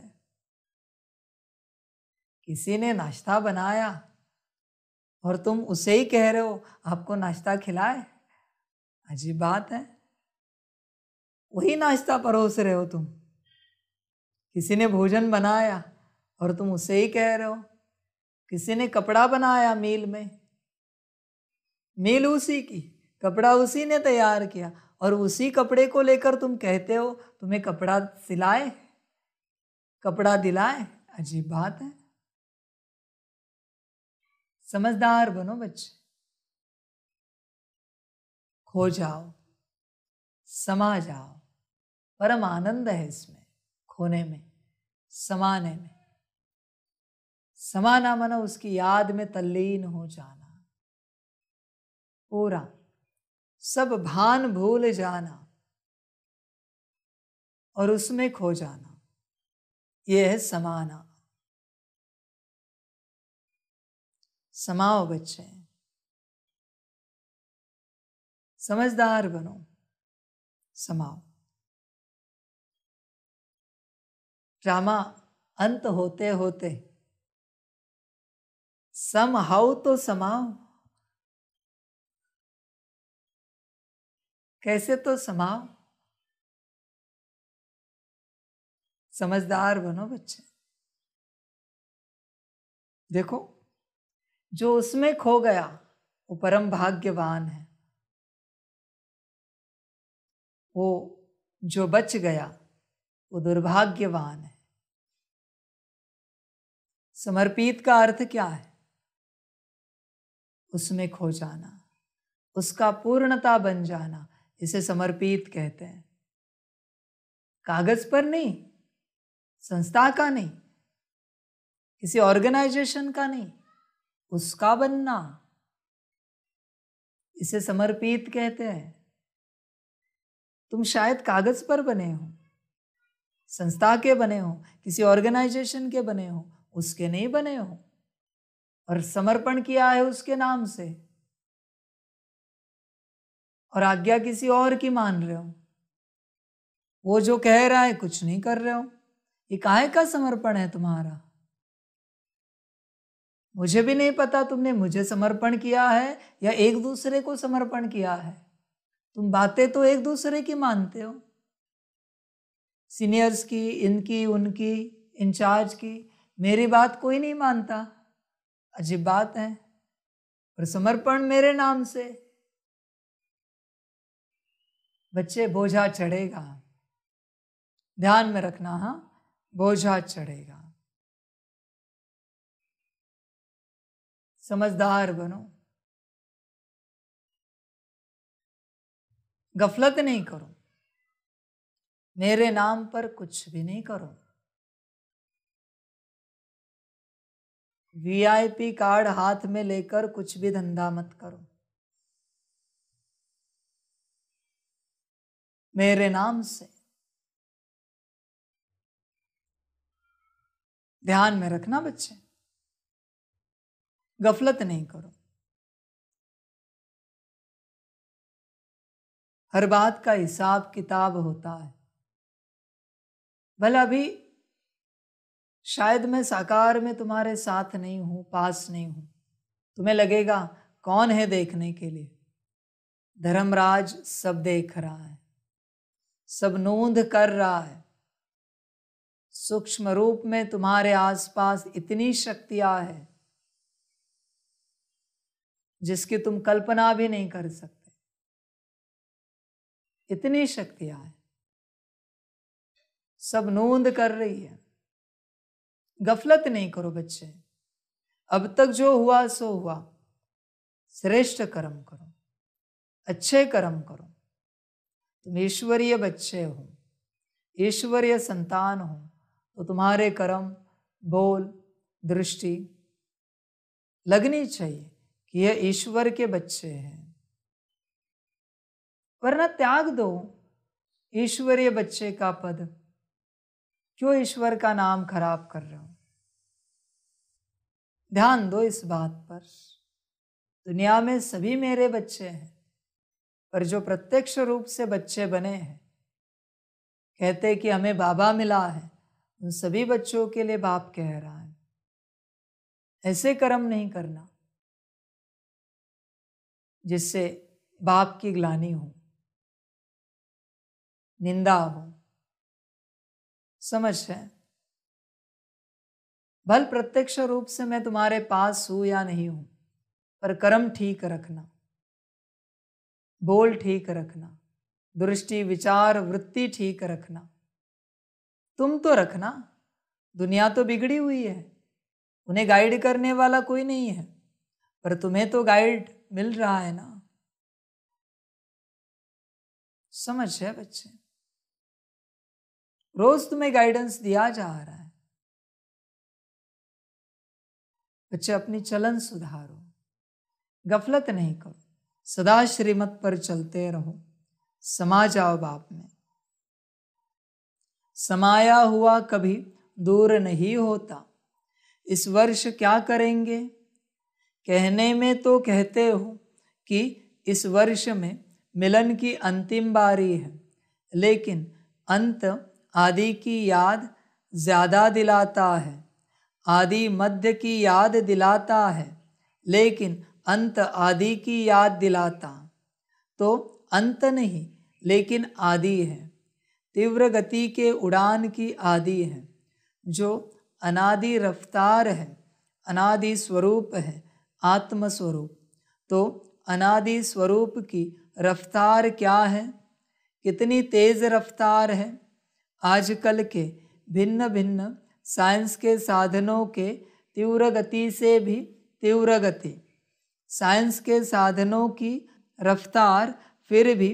किसी ने नाश्ता बनाया और तुम उसे ही कह रहे हो आपको नाश्ता खिलाए। अजीब बात है। वही नाश्ता परोस रहे हो तुम। किसी ने भोजन बनाया और तुम उसे ही कह रहे हो। किसी ने कपड़ा बनाया मील में, मील उसी की, कपड़ा उसी ने तैयार किया, और उसी कपड़े को लेकर तुम कहते हो तुम्हें कपड़ा सिलाए, कपड़ा दिलाए। अजीब बात है। समझदार बनो बच्चे, खो जाओ, समा जाओ। परम आनंद है इसमें, खोने में, समाने में। समाना माना उसकी याद में तल्लीन हो जाना, पूरा सब भान भूल जाना और उसमें खो जाना, यह है समाना। समाओ बच्चे, समझदार बनो, समाओ। ड्रामा अंत होते होते समहाउ तो समाओ। कैसे तो समाओ, समझदार बनो बच्चे। देखो, जो उसमें खो गया वो परम भाग्यवान है, वो जो बच गया वो दुर्भाग्यवान है। समर्पित का अर्थ क्या है? उसमें खो जाना, उसका पूर्णता बन जाना, इसे समर्पित कहते हैं। कागज पर नहीं, संस्था का नहीं, किसी ऑर्गेनाइजेशन का नहीं, उसका बनना, इसे समर्पित कहते हैं। तुम शायद कागज पर बने हो, संस्था के बने हो, किसी ऑर्गेनाइजेशन के बने हो, उसके नहीं बने हो, और समर्पण किया है उसके नाम से, और आज्ञा किसी और की मान रहे हो। वो जो कह रहा है कुछ नहीं कर रहे हो। ये काहे का समर्पण है तुम्हारा? मुझे भी नहीं पता तुमने मुझे समर्पण किया है या एक दूसरे को समर्पण किया है। तुम बातें तो एक दूसरे की मानते हो, सीनियर्स की, इनकी, उनकी, इंचार्ज की। मेरी बात कोई नहीं मानता, अजीब बात है। पर समर्पण मेरे नाम से। बच्चे, बोझा चढ़ेगा, ध्यान में रखना। हाँ, बोझा चढ़ेगा। समझदार बनो, गफलत नहीं करो, मेरे नाम पर कुछ भी नहीं करो। वीआईपी कार्ड हाथ में लेकर कुछ भी धंधा मत करो, मेरे नाम से। ध्यान में रखना बच्चे, गफलत नहीं करो। हर बात का हिसाब किताब होता है। भला अभी शायद मैं साकार में तुम्हारे साथ नहीं हूं, पास नहीं हूं, तुम्हें लगेगा कौन है देखने के लिए। धर्मराज सब देख रहा है, सब नोंद कर रहा है। सूक्ष्म रूप में तुम्हारे आसपास इतनी शक्तियां है जिसकी तुम कल्पना भी नहीं कर सकते। इतनी शक्तियां है, सब नोंद कर रही है। गफलत नहीं करो बच्चे। अब तक जो हुआ सो हुआ। श्रेष्ठ कर्म करो, अच्छे कर्म करो। तुम ईश्वरीय बच्चे हो, ईश्वरीय संतान हो, तो तुम्हारे कर्म, बोल, दृष्टि लगनी चाहिए कि यह ईश्वर के बच्चे हैं। वरना त्याग दो ईश्वरीय बच्चे का पद। क्यों ईश्वर का नाम खराब कर रहे हो? ध्यान दो इस बात पर। दुनिया में सभी मेरे बच्चे हैं, पर जो प्रत्यक्ष रूप से बच्चे बने हैं, कहते कि हमें बाबा मिला है, उन सभी बच्चों के लिए बाप कह रहा है, ऐसे कर्म नहीं करना जिससे बाप की ग्लानि हो, निंदा हो। समझ है? भल प्रत्यक्ष रूप से मैं तुम्हारे पास हूं या नहीं हूं, पर कर्म ठीक रखना, बोल ठीक रखना, दृष्टि, विचार, वृत्ति ठीक रखना। तुम तो रखना, दुनिया तो बिगड़ी हुई है, उन्हें गाइड करने वाला कोई नहीं है। पर तुम्हें तो गाइड मिल रहा है ना। समझ है बच्चे, रोज तुम्हें गाइडेंस दिया जा रहा है। बच्चे अपनी चलन सुधारो, गफलत नहीं करो, सदा श्रीमत पर चलते रहो, समा जाओ बाप में। समाया हुआ कभी दूर नहीं होता, इस वर्ष क्या करेंगे? कहने में तो कहते हो कि इस वर्ष में मिलन की अंतिम बारी है, लेकिन अंत आदि की याद ज्यादा दिलाता है। आदि मध्य की याद दिलाता है, लेकिन अंत आदि की याद दिलाता। तो अंत नहीं लेकिन आदि है, तीव्र गति के उड़ान की आदि है, जो अनादि रफ्तार है, अनादि स्वरूप है, आत्म स्वरूप। तो अनादि स्वरूप की रफ्तार क्या है? कितनी तेज रफ्तार है? आजकल के भिन्न भिन्न साइंस के साधनों के तीव्र गति से भी तीव्र गति, साइंस के साधनों की रफ्तार फिर भी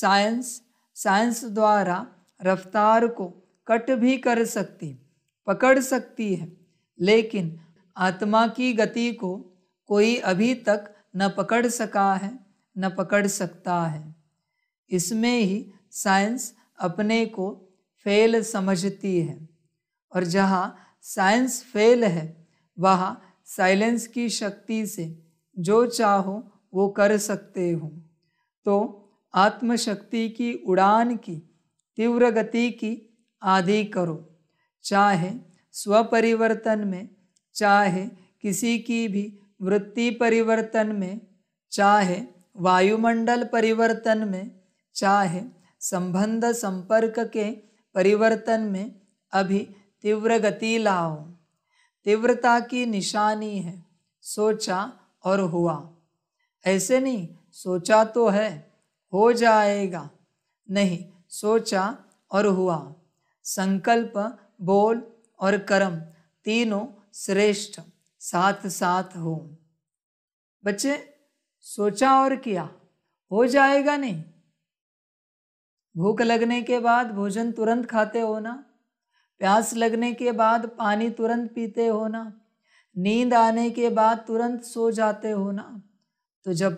साइंस द्वारा रफ्तार को कट भी कर सकती, पकड़ सकती है, लेकिन आत्मा की गति को कोई अभी तक न पकड़ सका है, न पकड़ सकता है। इसमें ही साइंस अपने को फेल समझती है, और जहाँ साइंस फेल है वहाँ साइलेंस की शक्ति से जो चाहो वो कर सकते हो। तो आत्मशक्ति की उड़ान की तीव्र गति की आदि करो, चाहे स्वपरिवर्तन में, चाहे किसी की भी वृत्ति परिवर्तन में, चाहे वायुमंडल परिवर्तन में, चाहे संबंध संपर्क के परिवर्तन में, अभी तीव्र गति लाओ। तीव्रता की निशानी है सोचा और हुआ। ऐसे नहीं सोचा तो है हो जाएगा, नहीं, सोचा और हुआ। संकल्प, बोल और कर्म तीनों श्रेष्ठ साथ साथ हो। बच्चे, सोचा और किया हो जाएगा नहीं। भूख लगने के बाद भोजन तुरंत खाते हो ना, प्यास लगने के बाद पानी तुरंत पीते हो ना, नींद आने के बाद तुरंत सो जाते हो ना। तो जब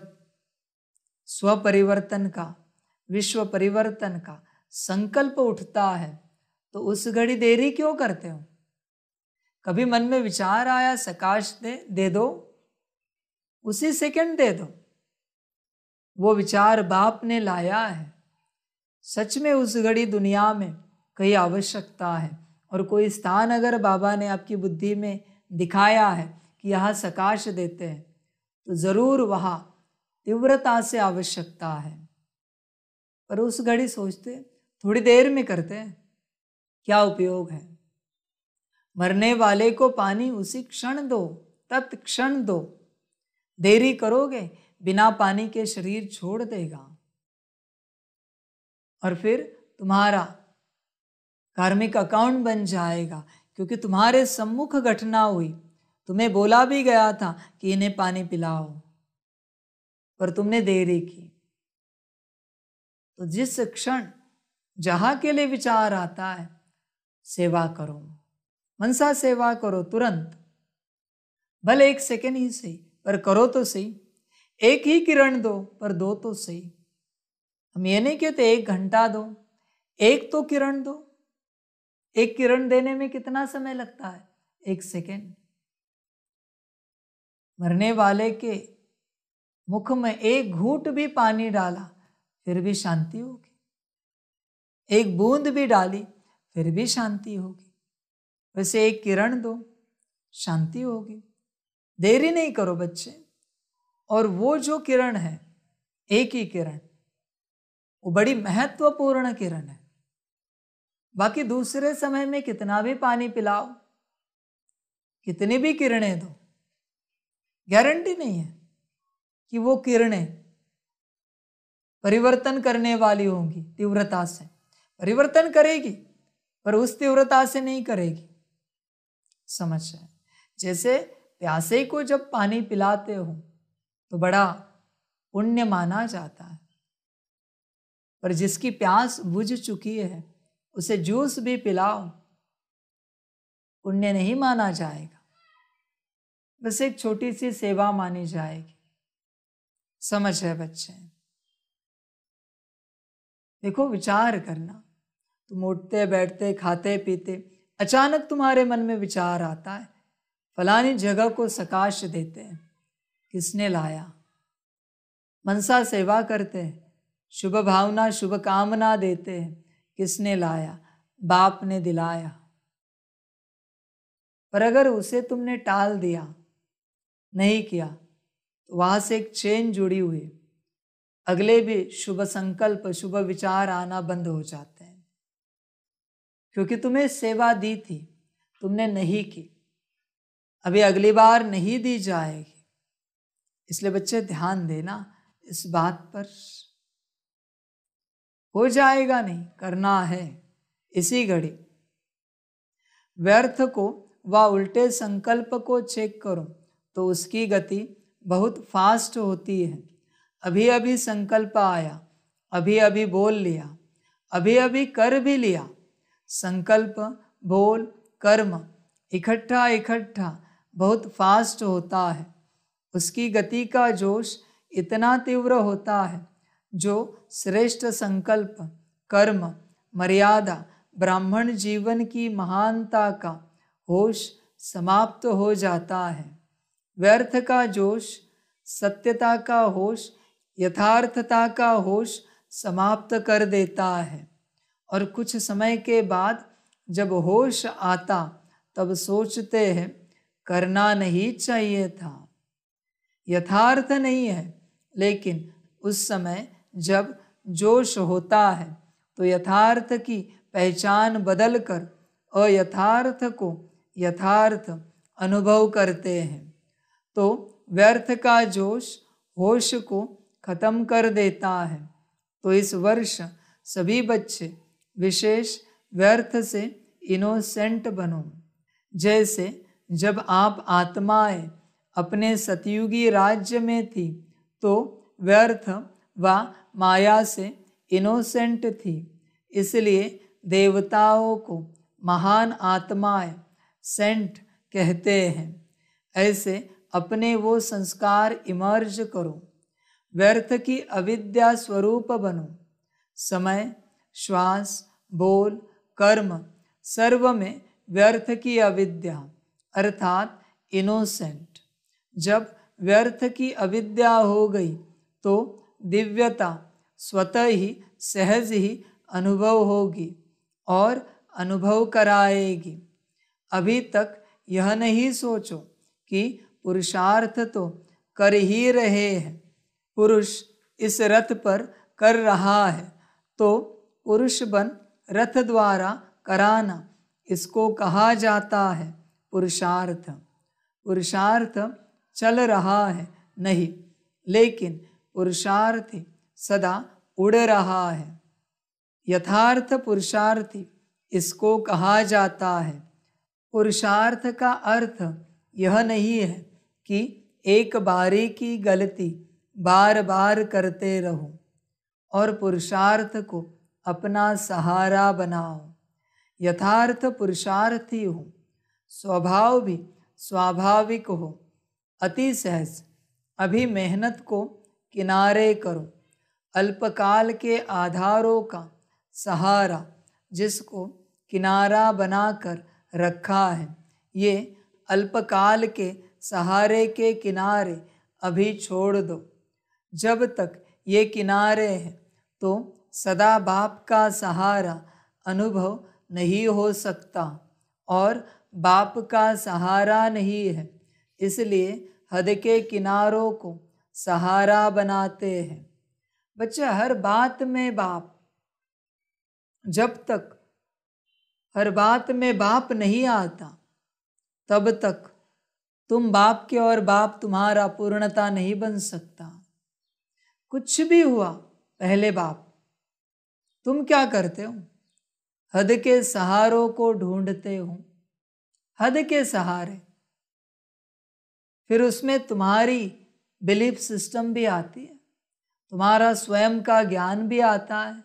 स्वपरिवर्तन का, विश्व परिवर्तन का संकल्प उठता है तो उस घड़ी देरी क्यों करते हो? कभी मन में विचार आया सकाश दे दो, उसी सेकंड दे दो। वो विचार बाप ने लाया है। सच में उस घड़ी दुनिया में कहीं आवश्यकता है, और कोई स्थान अगर बाबा ने आपकी बुद्धि में दिखाया है कि यहाँ सकाश देते हैं, तो जरूर वहाँ तीव्रता से आवश्यकता है। पर उस घड़ी सोचते थोड़ी देर में करते हैं, क्या उपयोग है? मरने वाले को पानी उसी क्षण दो, तत्क्षण दो। देरी करोगे बिना पानी के शरीर छोड़ देगा, और फिर तुम्हारा कार्मिक अकाउंट बन जाएगा, क्योंकि तुम्हारे सम्मुख घटना हुई। तुम्हें बोला भी गया था कि इन्हें पानी पिलाओ, पर तुमने देरी की। तो जिस क्षण जहां के लिए विचार आता है, सेवा करो, मनसा सेवा करो तुरंत, भले 1 सेकेंड ही सही, पर करो तो सही। एक ही किरण दो, पर दो तो सही। हम ये नहीं कहते 1 घंटा दो, एक तो किरण दो। एक किरण देने में कितना समय लगता है? 1 सेकेंड। मरने वाले के मुख में एक घूंट भी पानी डाला फिर भी शांति होगी, एक बूंद भी डाली फिर भी शांति होगी। वैसे एक किरण दो, शांति होगी। देरी नहीं करो बच्चे। और वो जो किरण है, एक ही किरण, वो बड़ी महत्वपूर्ण किरण है। बाकी दूसरे समय में कितना भी पानी पिलाओ, कितनी भी किरणें दो, गारंटी नहीं है कि वो किरणें परिवर्तन करने वाली होंगी। तीव्रता से परिवर्तन करेगी, पर उस तीव्रता से नहीं करेगी। समझ है? जैसे प्यासे को जब पानी पिलाते हो तो बड़ा पुण्य माना जाता है, पर जिसकी प्यास बुझ चुकी है उसे जूस भी पिलाओ, पुण्य नहीं माना जाएगा, बस एक छोटी सी सेवा मानी जाएगी। समझ है बच्चे? देखो, विचार करना, तुम उठते बैठते खाते पीते अचानक तुम्हारे मन में विचार आता है, फलानी जगह को सकाश देते हैं, किसने लाया? मनसा सेवा करते हैं, शुभ भावना शुभ कामना देते हैं, किसने लाया? बाप ने दिलाया। पर अगर उसे तुमने टाल दिया, नहीं किया, तो वहां से एक चेन जुड़ी हुई, अगले भी शुभ संकल्प शुभ विचार आना बंद हो जाते हैं, क्योंकि तुम्हें सेवा दी थी, तुमने नहीं की, अभी अगली बार नहीं दी जाएगी। इसलिए बच्चे ध्यान देना इस बात पर। हो जाएगा नहीं, करना है इसी घड़ी। व्यर्थ को व उल्टे संकल्प को चेक करो तो उसकी गति बहुत फास्ट होती है। अभी अभी संकल्प आया, अभी अभी बोल लिया, अभी अभी कर भी लिया। संकल्प बोल कर्म इकट्ठा इकट्ठा बहुत फास्ट होता है। उसकी गति का जोश इतना तीव्र होता है, जो श्रेष्ठ संकल्प कर्म मर्यादा ब्राह्मण जीवन की महानता का होश समाप्त हो जाता है। व्यर्थ का जोश सत्यता का होश यथार्थता का होश समाप्त कर देता है, और कुछ समय के बाद जब होश आता तब सोचते हैं करना नहीं चाहिए था। यथार्थ नहीं है, लेकिन उस समय जब जोश होता है तो यथार्थ की पहचान बदलकर अयथार्थ को यथार्थ अनुभव करते हैं। तो व्यर्थ का जोश होश को खत्म कर देता है। तो इस वर्ष सभी बच्चे विशेष व्यर्थ से इनोसेंट बनो। जैसे जब आप आत्माएं अपने सतयुगी राज्य में थी तो व्यर्थ व माया से इनोसेंट थी, इसलिए देवताओं को महान आत्माएं सेंट कहते हैं। ऐसे अपने वो संस्कार इमर्ज करो, व्यर्थ की अविद्या स्वरूप बनो। समय श्वास बोल कर्म सर्व में व्यर्थ की अविद्या अर्थात इनोसेंट। जब व्यर्थ की अविद्या हो गई तो दिव्यता स्वतः ही सहज ही अनुभव होगी और अनुभव कराएगी। अभी तक यह नहीं सोचो कि पुरुषार्थ तो कर ही रहे हैं, पुरुष इस रथ पर कर रहा है, तो पुरुष बन रथ द्वारा कराना, इसको कहा जाता है पुरुषार्थ। पुरुषार्थ चल रहा है नहीं, लेकिन पुरुषार्थी सदा उड़ रहा है। यथार्थ पुरुषार्थी इसको कहा जाता है। पुरुषार्थ का अर्थ यह नहीं है कि एक बारी की गलती बार बार करते रहो और पुरुषार्थ को अपना सहारा बनाओ। यथार्थ पुरुषार्थी हो, स्वभाव भी स्वाभाविक हो, अति सहज। अभी मेहनत को किनारे करो, अल्पकाल के आधारों का सहारा जिसको किनारा बनाकर रखा है, ये अल्पकाल के सहारे के किनारे अभी छोड़ दो। जब तक ये किनारे हैं तो सदा बाप का सहारा अनुभव नहीं हो सकता, और बाप का सहारा नहीं है, इसलिए हद के किनारों को सहारा बनाते हैं। बच्चा, हर बात में बाप, जब तक हर बात में बाप नहीं आता तब तक तुम बाप के और बाप तुम्हारा पूर्णता नहीं बन सकता। कुछ भी हुआ पहले बाप। तुम क्या करते हो? हद के सहारों को ढूंढते हो, हद के सहारे, फिर उसमें तुम्हारी बिलीफ सिस्टम भी आती है, तुम्हारा स्वयं का ज्ञान भी आता है,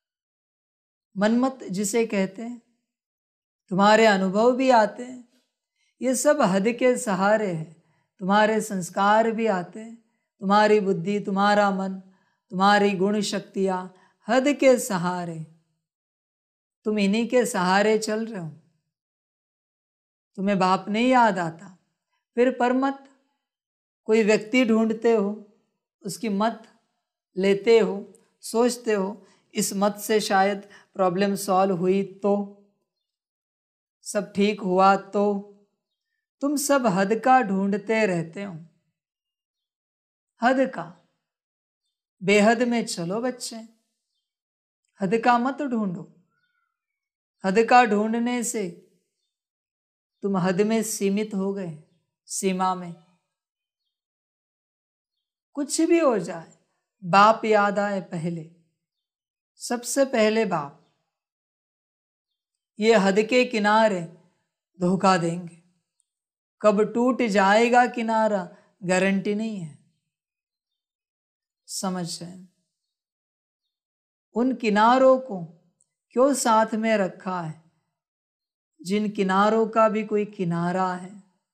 मनमत जिसे कहते हैं, तुम्हारे अनुभव भी आते हैं। ये सब हद के सहारे हैं। तुम्हारे संस्कार भी आते हैं, तुम्हारी बुद्धि, तुम्हारा मन, तुम्हारी गुण शक्तियाँ हद के सहारे, तुम इन्हीं के सहारे चल रहे हो। तुम्हें बाप नहीं याद आता, फिर परमत कोई व्यक्ति ढूंढते हो, उसकी मत लेते हो, सोचते हो इस मत से शायद प्रॉब्लम सॉल्व हुई तो, सब ठीक हुआ तो। तुम सब हद का ढूंढते रहते हो, हद का। बेहद में चलो बच्चे, हद का मत ढूंढो। हद का ढूंढने से तुम हद में सीमित हो गए, सीमा में। कुछ भी हो जाए, बाप याद आए पहले, सबसे पहले बाप। ये हद के किनारे धोखा देंगे, कब टूट जाएगा किनारा गारंटी नहीं है। समझ रहे? उन किनारों को क्यों साथ में रखा है जिन किनारों का भी कोई किनारा है?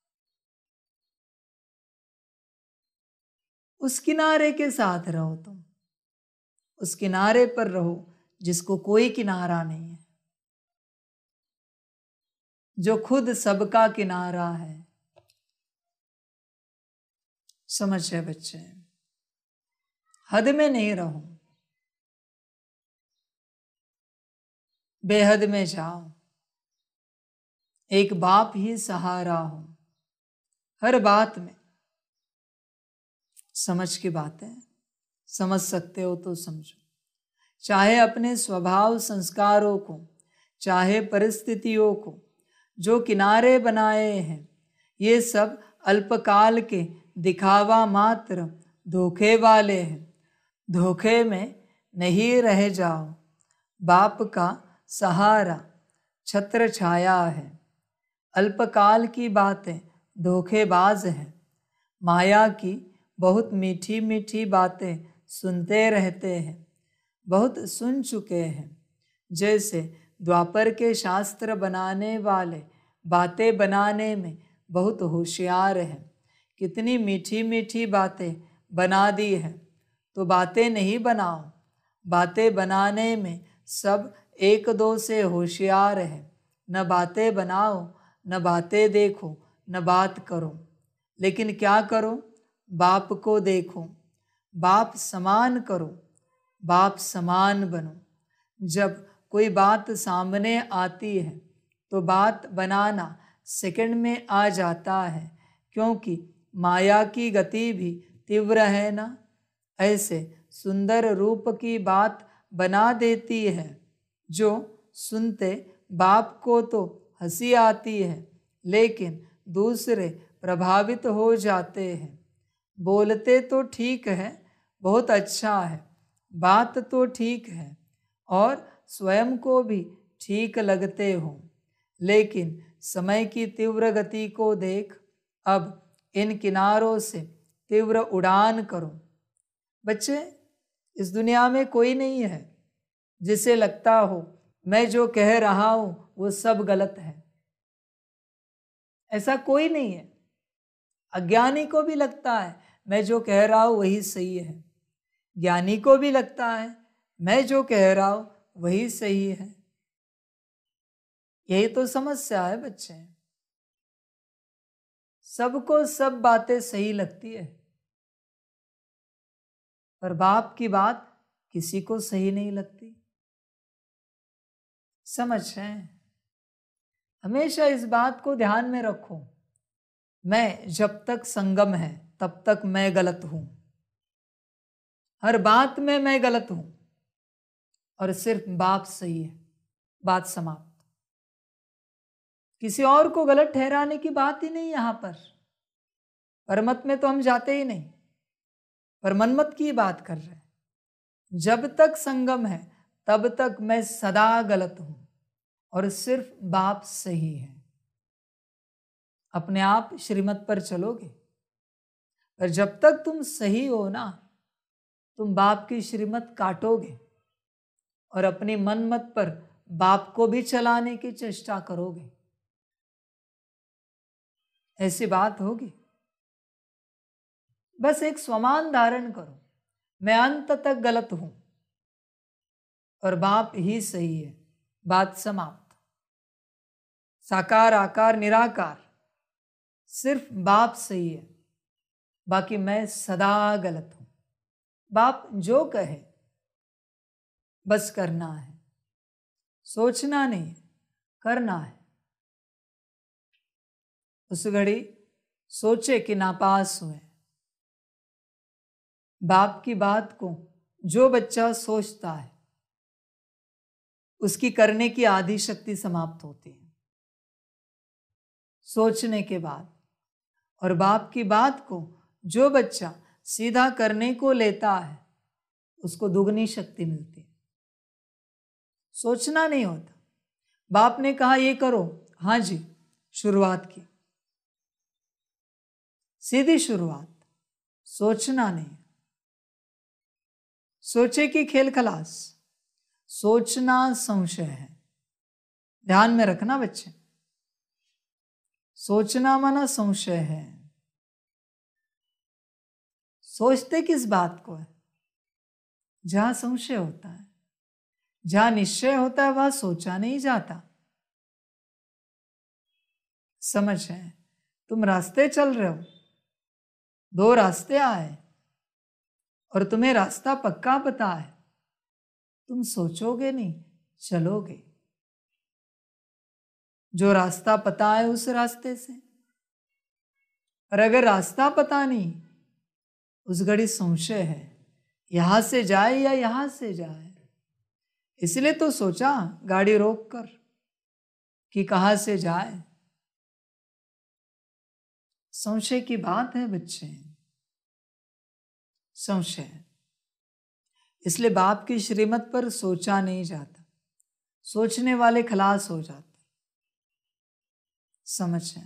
उस किनारे के साथ रहो तुम, उस किनारे पर रहो जिसको कोई किनारा नहीं है, जो खुद सबका किनारा है। समझ रहे बच्चे? हद में नहीं रहो, बेहद में जाओ। एक बाप ही सहारा हो हर बात में। समझ की बातें समझ सकते हो तो समझो, चाहे अपने स्वभाव संस्कारों को, चाहे परिस्थितियों को। जो किनारे बनाए हैं ये सब अल्पकाल के दिखावा मात्र, धोखे वाले हैं। धोखे में नहीं रह जाओ, बाप का सहारा छत्र छाया है। अल्पकाल की बातें धोखेबाज हैं, माया की बहुत मीठी मीठी बातें सुनते रहते हैं, बहुत सुन चुके हैं। जैसे द्वापर के शास्त्र बनाने वाले बातें बनाने में बहुत होशियार हैं, कितनी मीठी मीठी बातें बना दी हैं। तो बातें नहीं बनाओ, बातें बनाने में सब एक दो से होशियार है। न बातें बनाओ, न बातें देखो, न बात करो, लेकिन क्या करो? बाप को देखो, बाप समान करो, बाप समान बनो। जब कोई बात सामने आती है तो बात बनाना सेकंड में आ जाता है, क्योंकि माया की गति भी तीव्र है ना। ऐसे सुंदर रूप की बात बना देती है, जो सुनते बाप को तो हंसी आती है, लेकिन दूसरे प्रभावित हो जाते हैं। बोलते तो ठीक है, बहुत अच्छा है, बात तो ठीक है और स्वयं को भी ठीक लगते हो, लेकिन समय की तीव्र गति को देख। अब इन किनारों से तीव्र उड़ान करो। बच्चे, इस दुनिया में कोई नहीं है जिसे लगता हो मैं जो कह रहा हूं वो सब गलत है। ऐसा कोई नहीं है। अज्ञानी को भी लगता है मैं जो कह रहा हूं वही सही है, ज्ञानी को भी लगता है मैं जो कह रहा हूं वही सही है। यही तो समस्या है बच्चे, सबको सब बातें सही लगती है, पर बाप की बात किसी को सही नहीं लगती। समझ है? हमेशा इस बात को ध्यान में रखो, मैं जब तक संगम है तब तक मैं गलत हूं, हर बात में मैं गलत हूं और सिर्फ बाप सही है। बात समाप्त। किसी और को गलत ठहराने की बात ही नहीं यहां पर। परमत में तो हम जाते ही नहीं, पर मनमत की बात कर रहे हैं। जब तक संगम है तब तक मैं सदा गलत हूं और सिर्फ बाप सही है। अपने आप श्रीमत पर चलोगे, पर जब तक तुम सही हो ना, तुम बाप की श्रीमत काटोगे और अपनी मन मत पर बाप को भी चलाने की चेष्टा करोगे, ऐसी बात होगी। बस एक स्वमान धारण करो, मैं अंत तक गलत हूं और बाप ही सही है, बात समाप्त। साकार आकार निराकार, सिर्फ बाप सही है, बाकी मैं सदा गलत हूं। बाप जो कहे बस करना है, सोचना नहीं, करना है। उस घड़ी सोचे कि नापास हुए। बाप की बात को जो बच्चा सोचता है उसकी करने की आधी शक्ति समाप्त होती है सोचने के बाद, और बाप की बात को जो बच्चा सीधा करने को लेता है उसको दुगनी शक्ति मिलती है। सोचना नहीं होता। बाप ने कहा ये करो, हाँ जी, शुरुआत की, सीधी शुरुआत, सोचना नहीं। सोचे कि खेल खलास, सोचना संशय है। ध्यान में रखना बच्चे, सोचना माना संशय है। सोचते किस बात को है? जहां संशय होता है। जहां निश्चय होता है वहां सोचा नहीं जाता। समझ है? तुम रास्ते चल रहे हो, दो रास्ते आए और तुम्हें रास्ता पक्का पता है, तुम सोचोगे नहीं, चलोगे। जो रास्ता पता है उस रास्ते से। और अगर रास्ता पता नहीं, उस घड़ी संशय है, यहां से जाए या यहां से जाए। इसलिए तो सोचा गाड़ी रोक कर कि कहां से जाए। संशय की बात है बच्चे, संशय। इसलिए बाप की श्रीमत पर सोचा नहीं जाता, सोचने वाले खलास हो जाते। समझ है?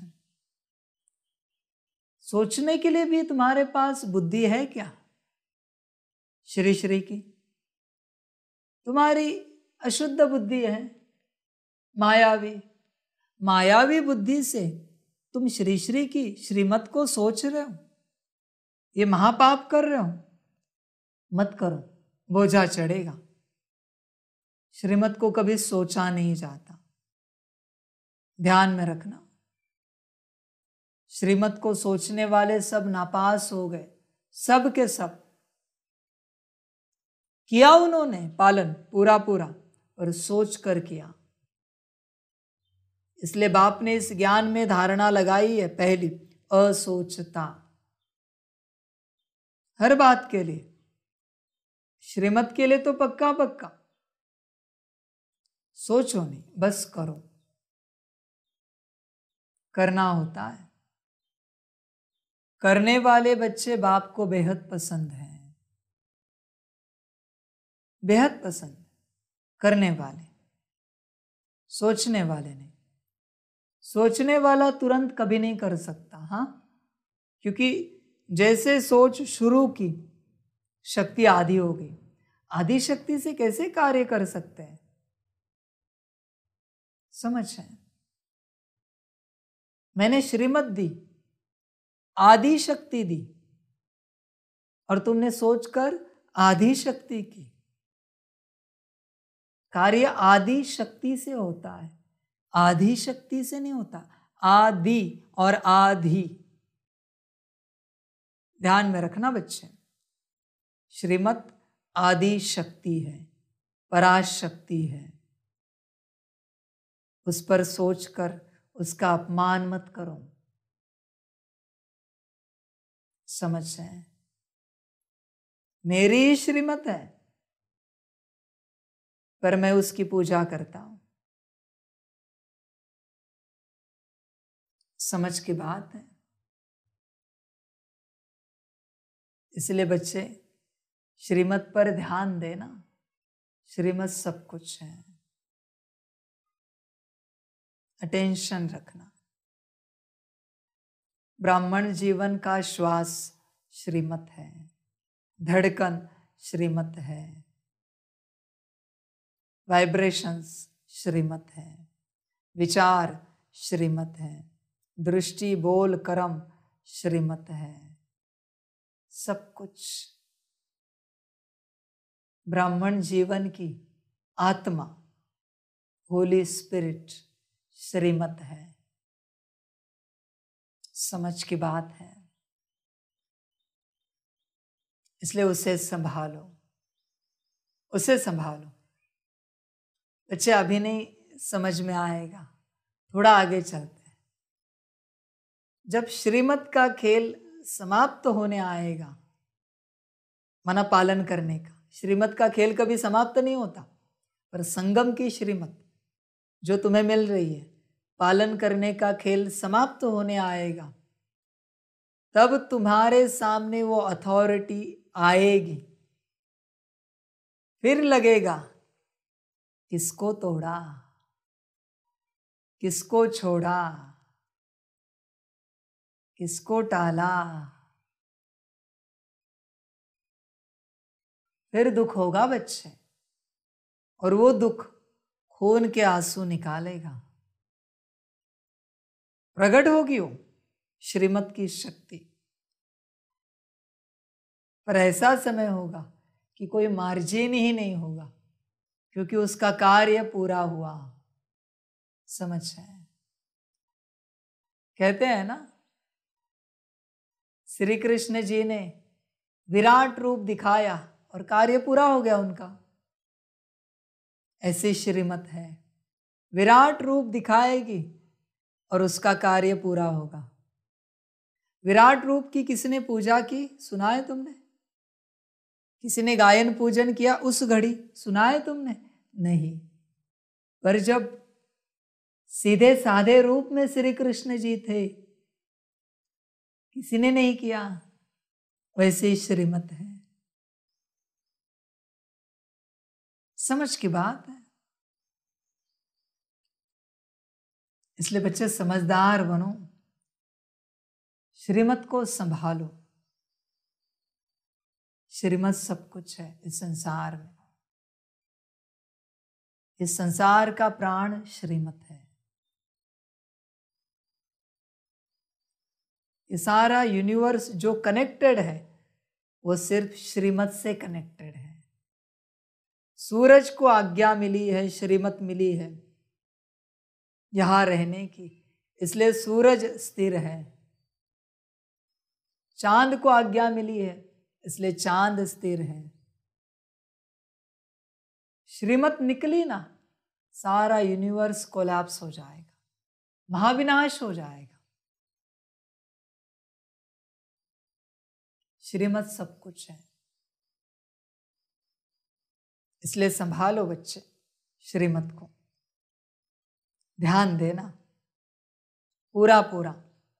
सोचने के लिए भी तुम्हारे पास बुद्धि है क्या? श्री श्री की तुम्हारी अशुद्ध बुद्धि है, मायावी। मायावी बुद्धि से तुम श्री श्री की श्रीमत को सोच रहे हो, ये महापाप कर रहे हो। मत करो, बोझा चढ़ेगा। श्रीमत को कभी सोचा नहीं जाता, ध्यान में रखना। श्रीमत को सोचने वाले सब नापास हो गए, सब के सब। किया उन्होंने पालन पूरा पूरा, और सोच कर किया। इसलिए बाप ने इस ज्ञान में धारणा लगाई है, पहली असोचता। हर बात के लिए, श्रीमत के लिए तो पक्का पक्का। सोचो नहीं, बस करो। करना होता है। करने वाले बच्चे बाप को बेहद पसंद हैं, बेहद पसंद। करने वाले, सोचने वाले नहीं। सोचने वाला तुरंत कभी नहीं कर सकता, हाँ, क्योंकि जैसे सोच शुरू की, शक्ति आधी हो गई। आधी शक्ति से कैसे कार्य कर सकते हैं? समझ है? मैंने श्रीमत दी, आधी शक्ति दी, और तुमने सोचकर आधी शक्ति की। कार्य आधी शक्ति से होता है, आधी शक्ति से नहीं होता। आदि और आधी, ध्यान में रखना बच्चे। श्रीमत आदि शक्ति है, पराशक्ति है। उस पर सोचकर उसका अपमान मत करो। समझ है? मेरी श्रीमत है, पर मैं उसकी पूजा करता हूं। समझ की बात है। इसलिए बच्चे श्रीमत पर ध्यान देना। श्रीमत सब कुछ है, अटेंशन रखना। ब्राह्मण जीवन का श्वास श्रीमत है, धड़कन श्रीमत है, वाइब्रेशंस श्रीमत है, विचार श्रीमत है, दृष्टि बोल कर्म श्रीमत है। सब कुछ ब्राह्मण जीवन की आत्मा, होली स्पिरिट श्रीमत है। समझ की बात है, इसलिए उसे संभालो, उसे संभालो। बच्चे अभी नहीं समझ में आएगा, थोड़ा आगे चलते हैं। जब श्रीमत का खेल समाप्त होने आएगा, मना पालन करने का, श्रीमत का खेल कभी समाप्त नहीं होता, पर संगम की श्रीमत जो तुम्हें मिल रही है, पालन करने का खेल समाप्त होने आएगा, तब तुम्हारे सामने वो अथॉरिटी आएगी। फिर लगेगा किसको तोड़ा, किसको छोड़ा, किसको टाला। फिर दुख होगा बच्चे, और वो दुख खून के आंसू निकालेगा। प्रकट होगी वो श्रीमत की शक्ति, पर ऐसा समय होगा कि कोई मार्जिन ही नहीं होगा, क्योंकि उसका कार्य पूरा हुआ। समझ है? कहते हैं ना, श्री कृष्ण जी ने विराट रूप दिखाया और कार्य पूरा हो गया उनका। ऐसी श्रीमत है, विराट रूप दिखाएगी और उसका कार्य पूरा होगा। विराट रूप की किसने पूजा की, सुना है तुमने? किसी ने गायन पूजन किया उस घड़ी, सुना है तुमने? नहीं। पर जब सीधे साधे रूप में श्री कृष्ण जी थे, किसी ने नहीं किया। वैसे श्रीमत है। समझ की बात है। इसलिए बच्चे समझदार बनो, श्रीमत को संभालो। श्रीमत सब कुछ है इस संसार में। इस संसार का प्राण श्रीमत है। ये सारा यूनिवर्स जो कनेक्टेड है वो सिर्फ श्रीमत से कनेक्टेड है। सूरज को आज्ञा मिली है, श्रीमत मिली है यहां रहने की, इसलिए सूरज स्थिर है। चांद को आज्ञा मिली है, इसलिए चांद स्थिर है। श्रीमत निकली ना, सारा यूनिवर्स कोलैप्स हो जाएगा, महाविनाश हो जाएगा। श्रीमत सब कुछ है। इसलिए संभालो बच्चे श्रीमत को, ध्यान देना पूरा पूरा।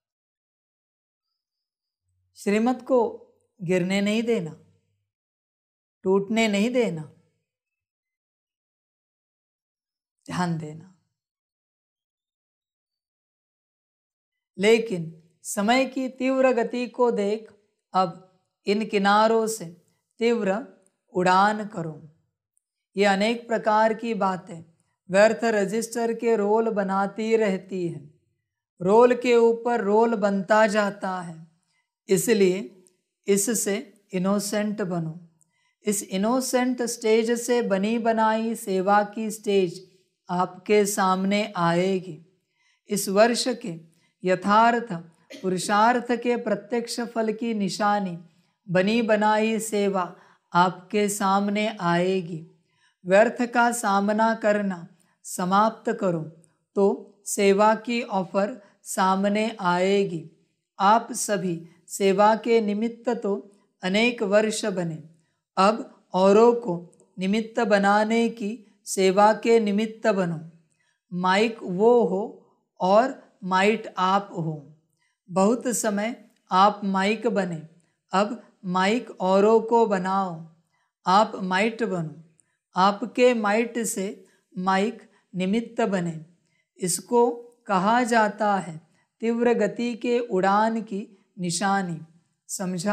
श्रीमत को गिरने नहीं देना, टूटने नहीं देना, ध्यान देना। लेकिन समय की तीव्र गति को देख अब इन किनारों से तीव्र उड़ान करो। ये अनेक प्रकार की बातें व्यर्थ रजिस्टर के रोल बनाती रहती है। रोल के ऊपर रोल बनता जाता है। इसलिए इससे इनोसेंट बनो। इस इनोसेंट स्टेज से बनी बनाई सेवा की स्टेज आपके सामने आएगी। इस वर्ष के यथार्थ पुरुषार्थ के प्रत्यक्ष फल की निशानी बनी बनाई सेवा आपके सामने आएगी। व्यर्थ का सामना करना समाप्त करो तो सेवा की ऑफर सामने आएगी। आप सभी सेवा के निमित्त तो अनेक वर्ष बने, अब औरों को निमित्त बनाने की सेवा के निमित्त बनो। माइक वो हो और माइट आप हो। बहुत समय आप माइक बने, अब माइक औरों को बनाओ। आप माइट बनो, आपके माइट से माइक निमित्त बने। इसको कहा जाता है तीव्र गति के उड़ान की निशानी। समझा?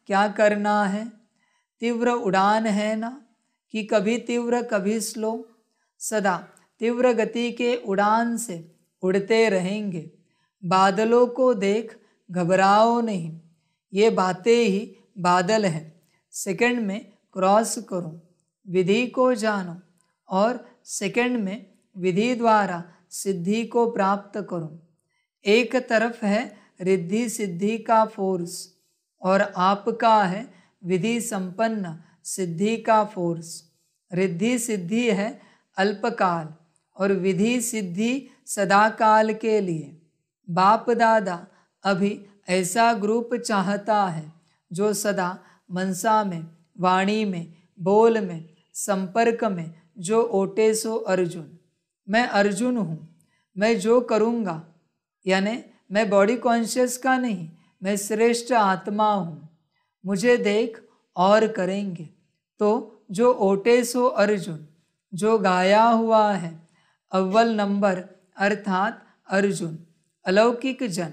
क्या करना है। तीव्र उड़ान है ना कि कभी तीव्र कभी स्लो, सदा तीव्र गति के उड़ान से उड़ते रहेंगे। बादलों को देख घबराओ नहीं, ये बातें ही बादल हैं, सेकंड में क्रॉस करो। विधि को जानो और सेकंड में विधि द्वारा सिद्धि को प्राप्त करो। एक तरफ है रिद्धि सिद्धि का फोर्स और आपका है विधि संपन्न सिद्धि का फोर्स। रिद्धि सिद्धि है अल्पकाल और विधि सिद्धि सदाकाल के लिए। बाप दादा अभी ऐसा ग्रुप चाहता है जो सदा मनसा में, वाणी में, बोल में, संपर्क में जो ओटे सो अर्जुन। मैं अर्जुन हूँ, मैं जो करूँगा, यानी मैं बॉडी कॉन्शियस का नहीं, मैं श्रेष्ठ आत्मा हूँ, मुझे देख और करेंगे। तो जो ओटे सो अर्जुन, जो गाया हुआ है अव्वल नंबर अर्थात अर्जुन, अलौकिक जन,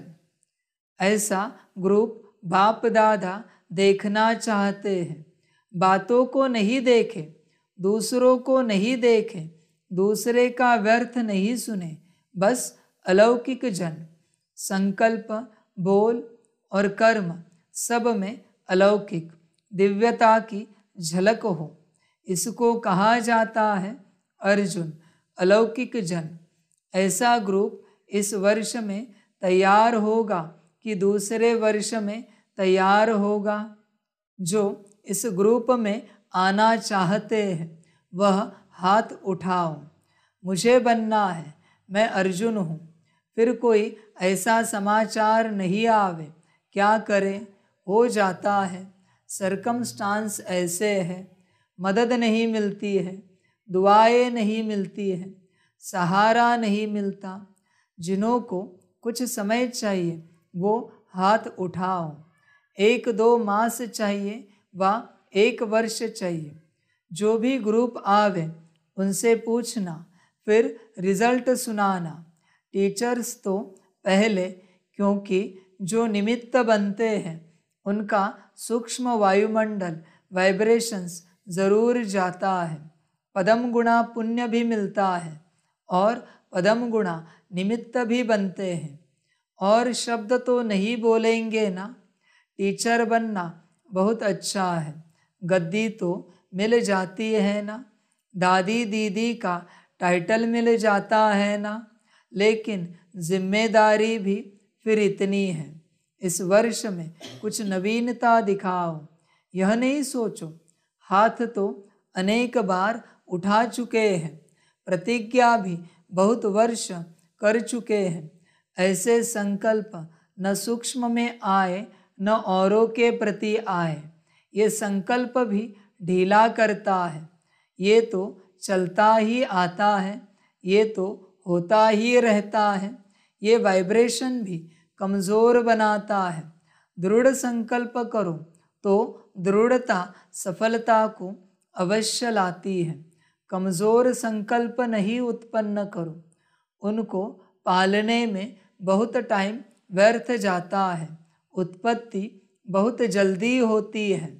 ऐसा ग्रुप बाप दादा देखना चाहते हैं। बातों को नहीं देखे, दूसरों को नहीं देखे, दूसरे का व्यर्थ नहीं सुने, बस अलौकिक जन। संकल्प, बोल और कर्म सब में अलौकिक दिव्यता की झलक हो, इसको कहा जाता है अर्जुन, अलौकिक जन। ऐसा ग्रुप इस वर्ष में तैयार होगा कि दूसरे वर्ष में तैयार होगा। जो इस ग्रुप में आना चाहते हैं वह हाथ उठाओ। मुझे बनना है, मैं अर्जुन हूँ। फिर कोई ऐसा समाचार नहीं आवे, क्या करें, हो जाता है। सरकमस्टांस ऐसे है, मदद नहीं मिलती है, दुआएं नहीं मिलती है, सहारा नहीं मिलता। जिन्हों को कुछ समय चाहिए वो हाथ उठाओ। 1-2 मास चाहिए व 1 वर्ष चाहिए। जो भी ग्रुप आवे उनसे पूछना, फिर रिजल्ट सुनाना। टीचर्स तो पहले, क्योंकि जो निमित्त बनते हैं उनका सूक्ष्म वायुमंडल वाइब्रेशंस जरूर जाता है। पदम गुणा पुण्य भी मिलता है और पदम गुणा निमित्त भी बनते हैं। और शब्द तो नहीं बोलेंगे ना। टीचर बनना बहुत अच्छा है, गद्दी तो मिल जाती है ना, दादी दीदी का टाइटल मिल जाता है ना, लेकिन जिम्मेदारी भी फिर इतनी है। इस वर्ष में कुछ नवीनता दिखाओ। यह नहीं सोचो हाथ तो अनेक बार उठा चुके हैं, प्रतिज्ञा भी बहुत वर्ष कर चुके हैं। ऐसे संकल्प न सूक्ष्म में आए न औरों के प्रति आए। ये संकल्प भी ढीला करता है। ये तो चलता ही आता है, ये तो होता ही रहता है। ये वाइब्रेशन भी कमज़ोर बनाता है। दृढ़ संकल्प करो तो दृढ़ता सफलता को अवश्य लाती है। कमज़ोर संकल्प नहीं उत्पन्न करो, उनको पालने में बहुत टाइम व्यर्थ जाता है। उत्पत्ति बहुत जल्दी होती है,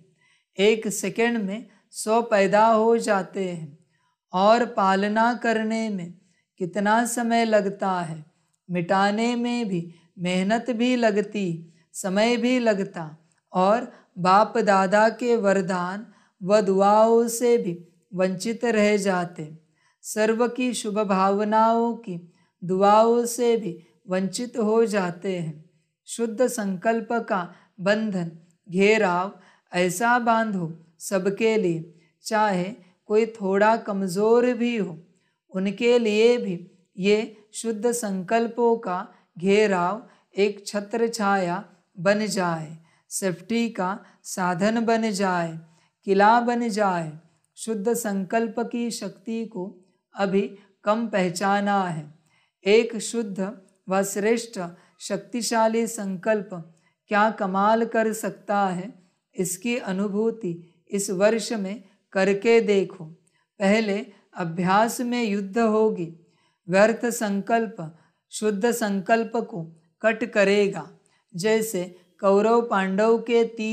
1 सेकंड में 100 पैदा हो जाते हैं। और पालना करने में कितना समय लगता है, मिटाने में भी मेहनत भी लगती, समय भी लगता। और बाप दादा के वरदान व दुआओं से भी वंचित रह जाते। सर्व की शुभ भावनाओं की दुआओं से भी वंचित हो जाते हैं। शुद्ध संकल्प का बंधन घेराव ऐसा बांधो सबके लिए, चाहे कोई थोड़ा कमज़ोर भी हो, उनके लिए भी ये शुद्ध संकल्पों का घेराव एक छत्र छाया बन जाए, सेफ्टी का साधन बन जाए, किला बन जाए। शुद्ध संकल्प की शक्ति को अभी कम पहचाना है। एक शुद्ध व श्रेष्ठ शक्तिशाली संकल्प क्या कमाल कर सकता है, इसकी अनुभूति इस वर्ष में करके देखो। पहले अभ्यास में युद्ध होगी। व्यर्थ संकल्प शुद्ध संकल्प को कट करेगा। जैसे कौरव पांडव के तीर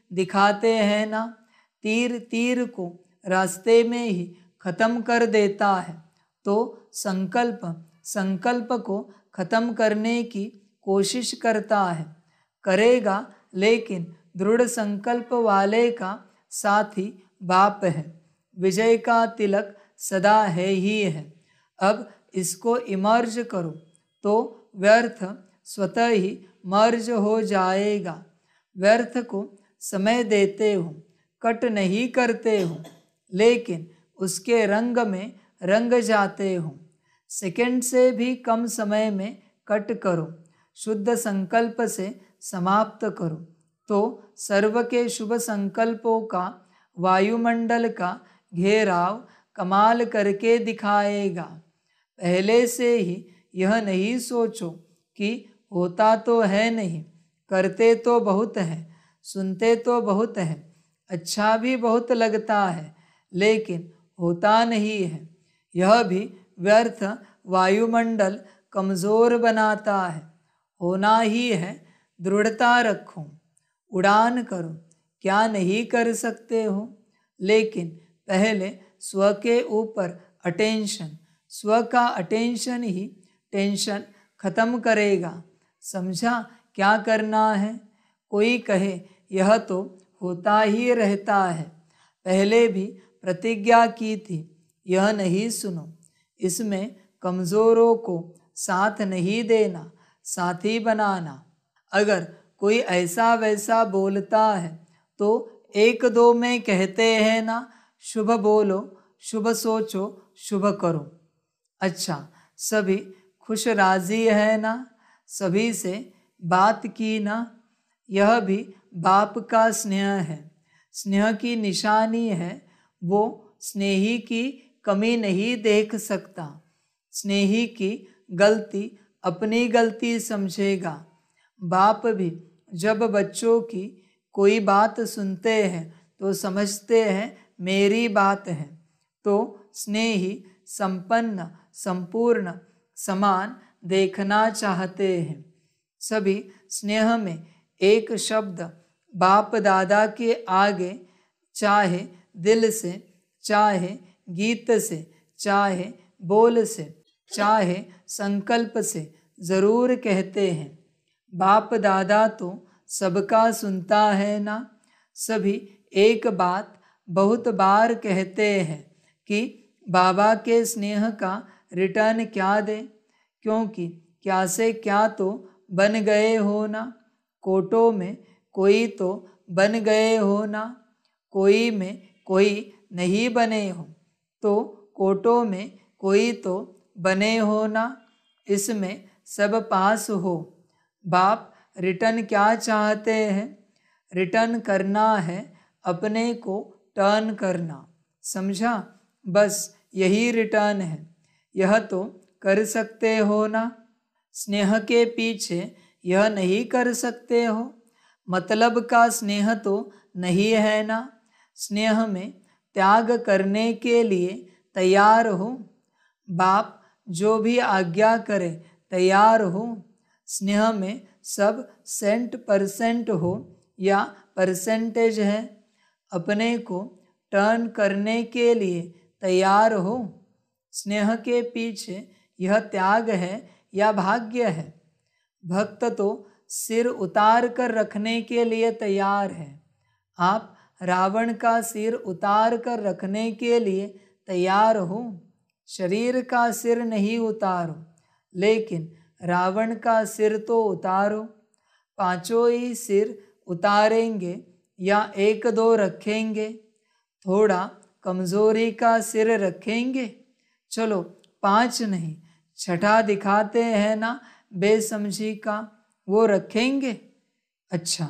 दिखाते हैं ना, तीर तीर को रास्ते में ही खत्म कर देता है। तो संकल्प संकल्प को खत्म करने की कोशिश करता है, करेगा, लेकिन दृढ़ संकल्प वाले का साथी बाप है। विजय का तिलक सदा है ही है। अब इसको इमर्ज करो तो व्यर्थ स्वतः ही मर्ज हो जाएगा। व्यर्थ को समय देते हो, कट नहीं करते हो, लेकिन उसके रंग में रंग जाते हो। सेकंड से भी कम समय में कट करो, शुद्ध संकल्प से समाप्त करो, तो सर्व के शुभ संकल्पों का वायुमंडल का घेराव कमाल करके दिखाएगा। पहले से ही यह नहीं सोचो कि होता तो है नहीं, करते तो बहुत है, सुनते तो बहुत है, अच्छा भी बहुत लगता है, लेकिन होता नहीं है। यह भी व्यर्थ वायुमंडल कमज़ोर बनाता है। होना ही है, दृढ़ता रखो, उड़ान करो। क्या नहीं कर सकते हो, लेकिन पहले स्व के ऊपर अटेंशन, स्व का अटेंशन ही टेंशन खत्म करेगा। समझा क्या करना है? कोई कहे यह तो होता ही रहता है, पहले भी प्रतिज्ञा की थी, यह नहीं सुनो। इसमें कमज़ोरों को साथ नहीं देना, साथी बनाना। अगर कोई ऐसा वैसा बोलता है तो एक दो में कहते हैं ना, शुभ बोलो, शुभ सोचो, शुभ करो। अच्छा, सभी खुश राजी है ना, सभी से बात की ना। यह भी बाप का स्नेह है, स्नेह की निशानी है। वो स्नेही की कमी नहीं देख सकता, स्नेही की गलती अपनी गलती समझेगा। बाप भी जब बच्चों की कोई बात सुनते हैं तो समझते हैं मेरी बात है, तो स्नेही संपन्न, संपूर्ण, समान देखना चाहते हैं। सभी स्नेह में एक शब्द बाप दादा के आगे, चाहे दिल से, चाहे गीत से, चाहे बोल से, चाहे संकल्प से ज़रूर कहते हैं। बाप दादा तो सबका सुनता है ना। सभी एक बात बहुत बार कहते हैं कि बाबा के स्नेह का रिटर्न क्या दे, क्योंकि क्या से क्या तो बन गए हो ना, कोटों में कोई तो बन गए हो ना, कोई में कोई नहीं बने हो, तो कोटों में कोई तो बने हो ना, इसमें सब पास हो। बाप रिटर्न क्या चाहते हैं? रिटर्न करना है, अपने को टर्न करना। समझा? बस यही रिटर्न है। यह तो कर सकते हो ना। स्नेह के पीछे यह नहीं कर सकते हो, मतलब का स्नेह तो नहीं है ना। स्नेह में त्याग करने के लिए तैयार हो। बाप जो भी आज्ञा करे तैयार हो। स्नेह में सब 100% हो या परसेंटेज है, अपने को टर्न करने के लिए तैयार हो। स्नेह के पीछे यह त्याग है या भाग्य है। भक्त तो सिर उतार कर रखने के लिए तैयार है। आप रावण का सिर उतार कर रखने के लिए तैयार हो। शरीर का सिर नहीं उतारो, लेकिन रावण का सिर तो उतारो। पांचों ही सिर उतारेंगे या एक दो रखेंगे? थोड़ा कमजोरी का सिर रखेंगे? चलो 5 नहीं, 6ठा दिखाते हैं ना बेसमझी का, वो रखेंगे। अच्छा,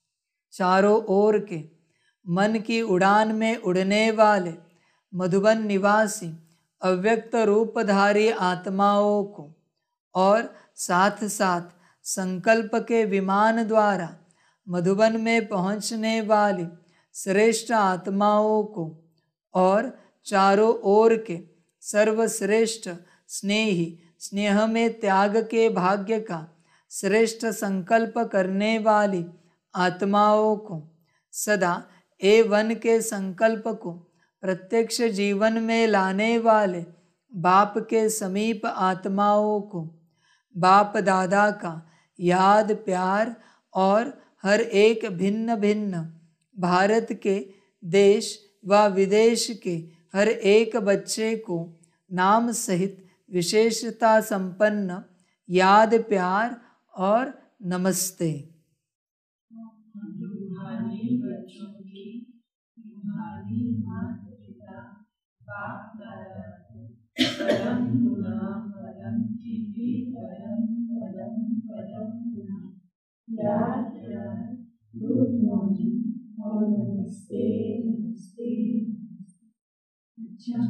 चारों ओर के मन की उड़ान में उड़ने वाले मधुबन निवासी अव्यक्त रूपधारी आत्माओं को और साथ साथ संकल्प के विमान द्वारा मधुबन में पहुंचने वाली श्रेष्ठ आत्माओं को और चारों ओर के सर्वश्रेष्ठ स्नेही, स्नेह में त्याग के भाग्य का श्रेष्ठ संकल्प करने वाली आत्माओं को सदा A1 के संकल्प को प्रत्यक्ष जीवन में लाने वाले बाप के समीप आत्माओं को बाप दादा का याद प्यार और हर एक भिन्न भिन्न भारत के देश व विदेश के हर एक बच्चे को नाम सहित विशेषता संपन्न याद प्यार और नमस्ते। रूहानी बच्चों की रूहानी माता पिता बाप दादा को परम गुना परम तिथि परम परम परम गुना याद प्यार गुड मॉर्निंग और नमस्ते नमस्ते। अच्छा,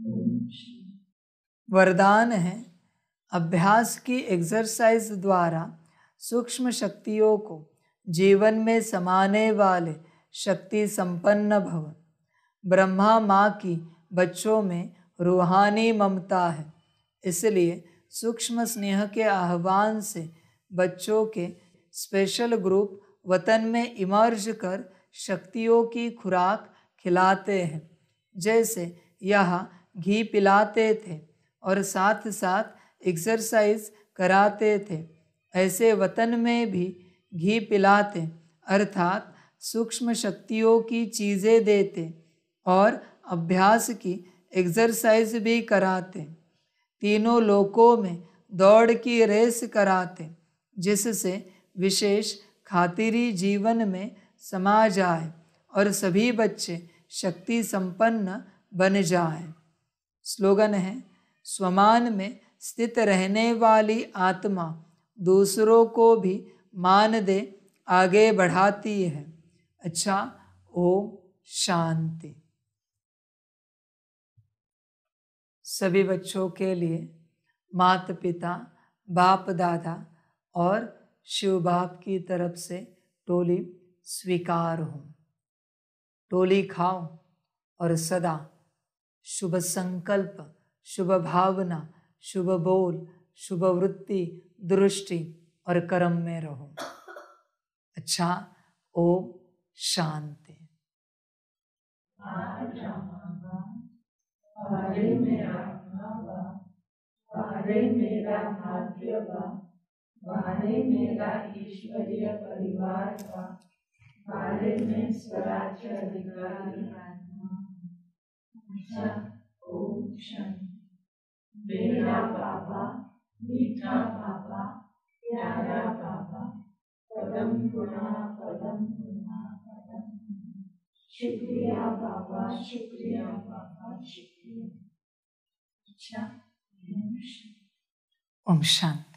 वरदान है अभ्यास की एक्सरसाइज द्वारा सूक्ष्म शक्तियों को जीवन में समाने वाले शक्ति संपन्न भव। ब्रह्मा माँ की बच्चों में रूहानी ममता है, इसलिए सूक्ष्म स्नेह के आह्वान से बच्चों के स्पेशल ग्रुप वतन में इमर्ज कर शक्तियों की खुराक खिलाते हैं। जैसे यहाँ घी पिलाते थे और साथ साथ एक्सरसाइज कराते थे, ऐसे वतन में भी घी पिलाते अर्थात सूक्ष्म शक्तियों की चीज़ें देते और अभ्यास की एक्सरसाइज भी कराते। तीनों लोकों में दौड़ की रेस कराते, जिससे विशेष खातिरी जीवन में समा जाए और सभी बच्चे शक्ति संपन्न बन जाए। स्लोगन है स्वमान में स्थित रहने वाली आत्मा दूसरों को भी मान दे आगे बढ़ाती है। अच्छा, ओम शांति। सभी बच्चों के लिए माता पिता बाप दादा और शिव बाप की तरफ से टोली स्वीकार हो। टोली खाओ और सदा शुभ संकल्प, शुभ भावना, शुभ बोल, शुभ वृत्ति, दृष्टि और कर्म में रहो। अच्छा, ओम शांति। वारे मेरा भावा, वारे मेरा भाग्य बा, वारे मेरा ईश्वरीय परिवार का, वारे में स्वराज्य अधिकारी आत्मा। अच्छा, ओम शांति। मेरा बाबा, मीठा बाबा, प्यारा बाबा, पदम गुना पदम गुना पदम गुना। शुक्रिया बाबा, शुक्रिया बाबा, शुक्रिया। अच्छा, ओम शांति।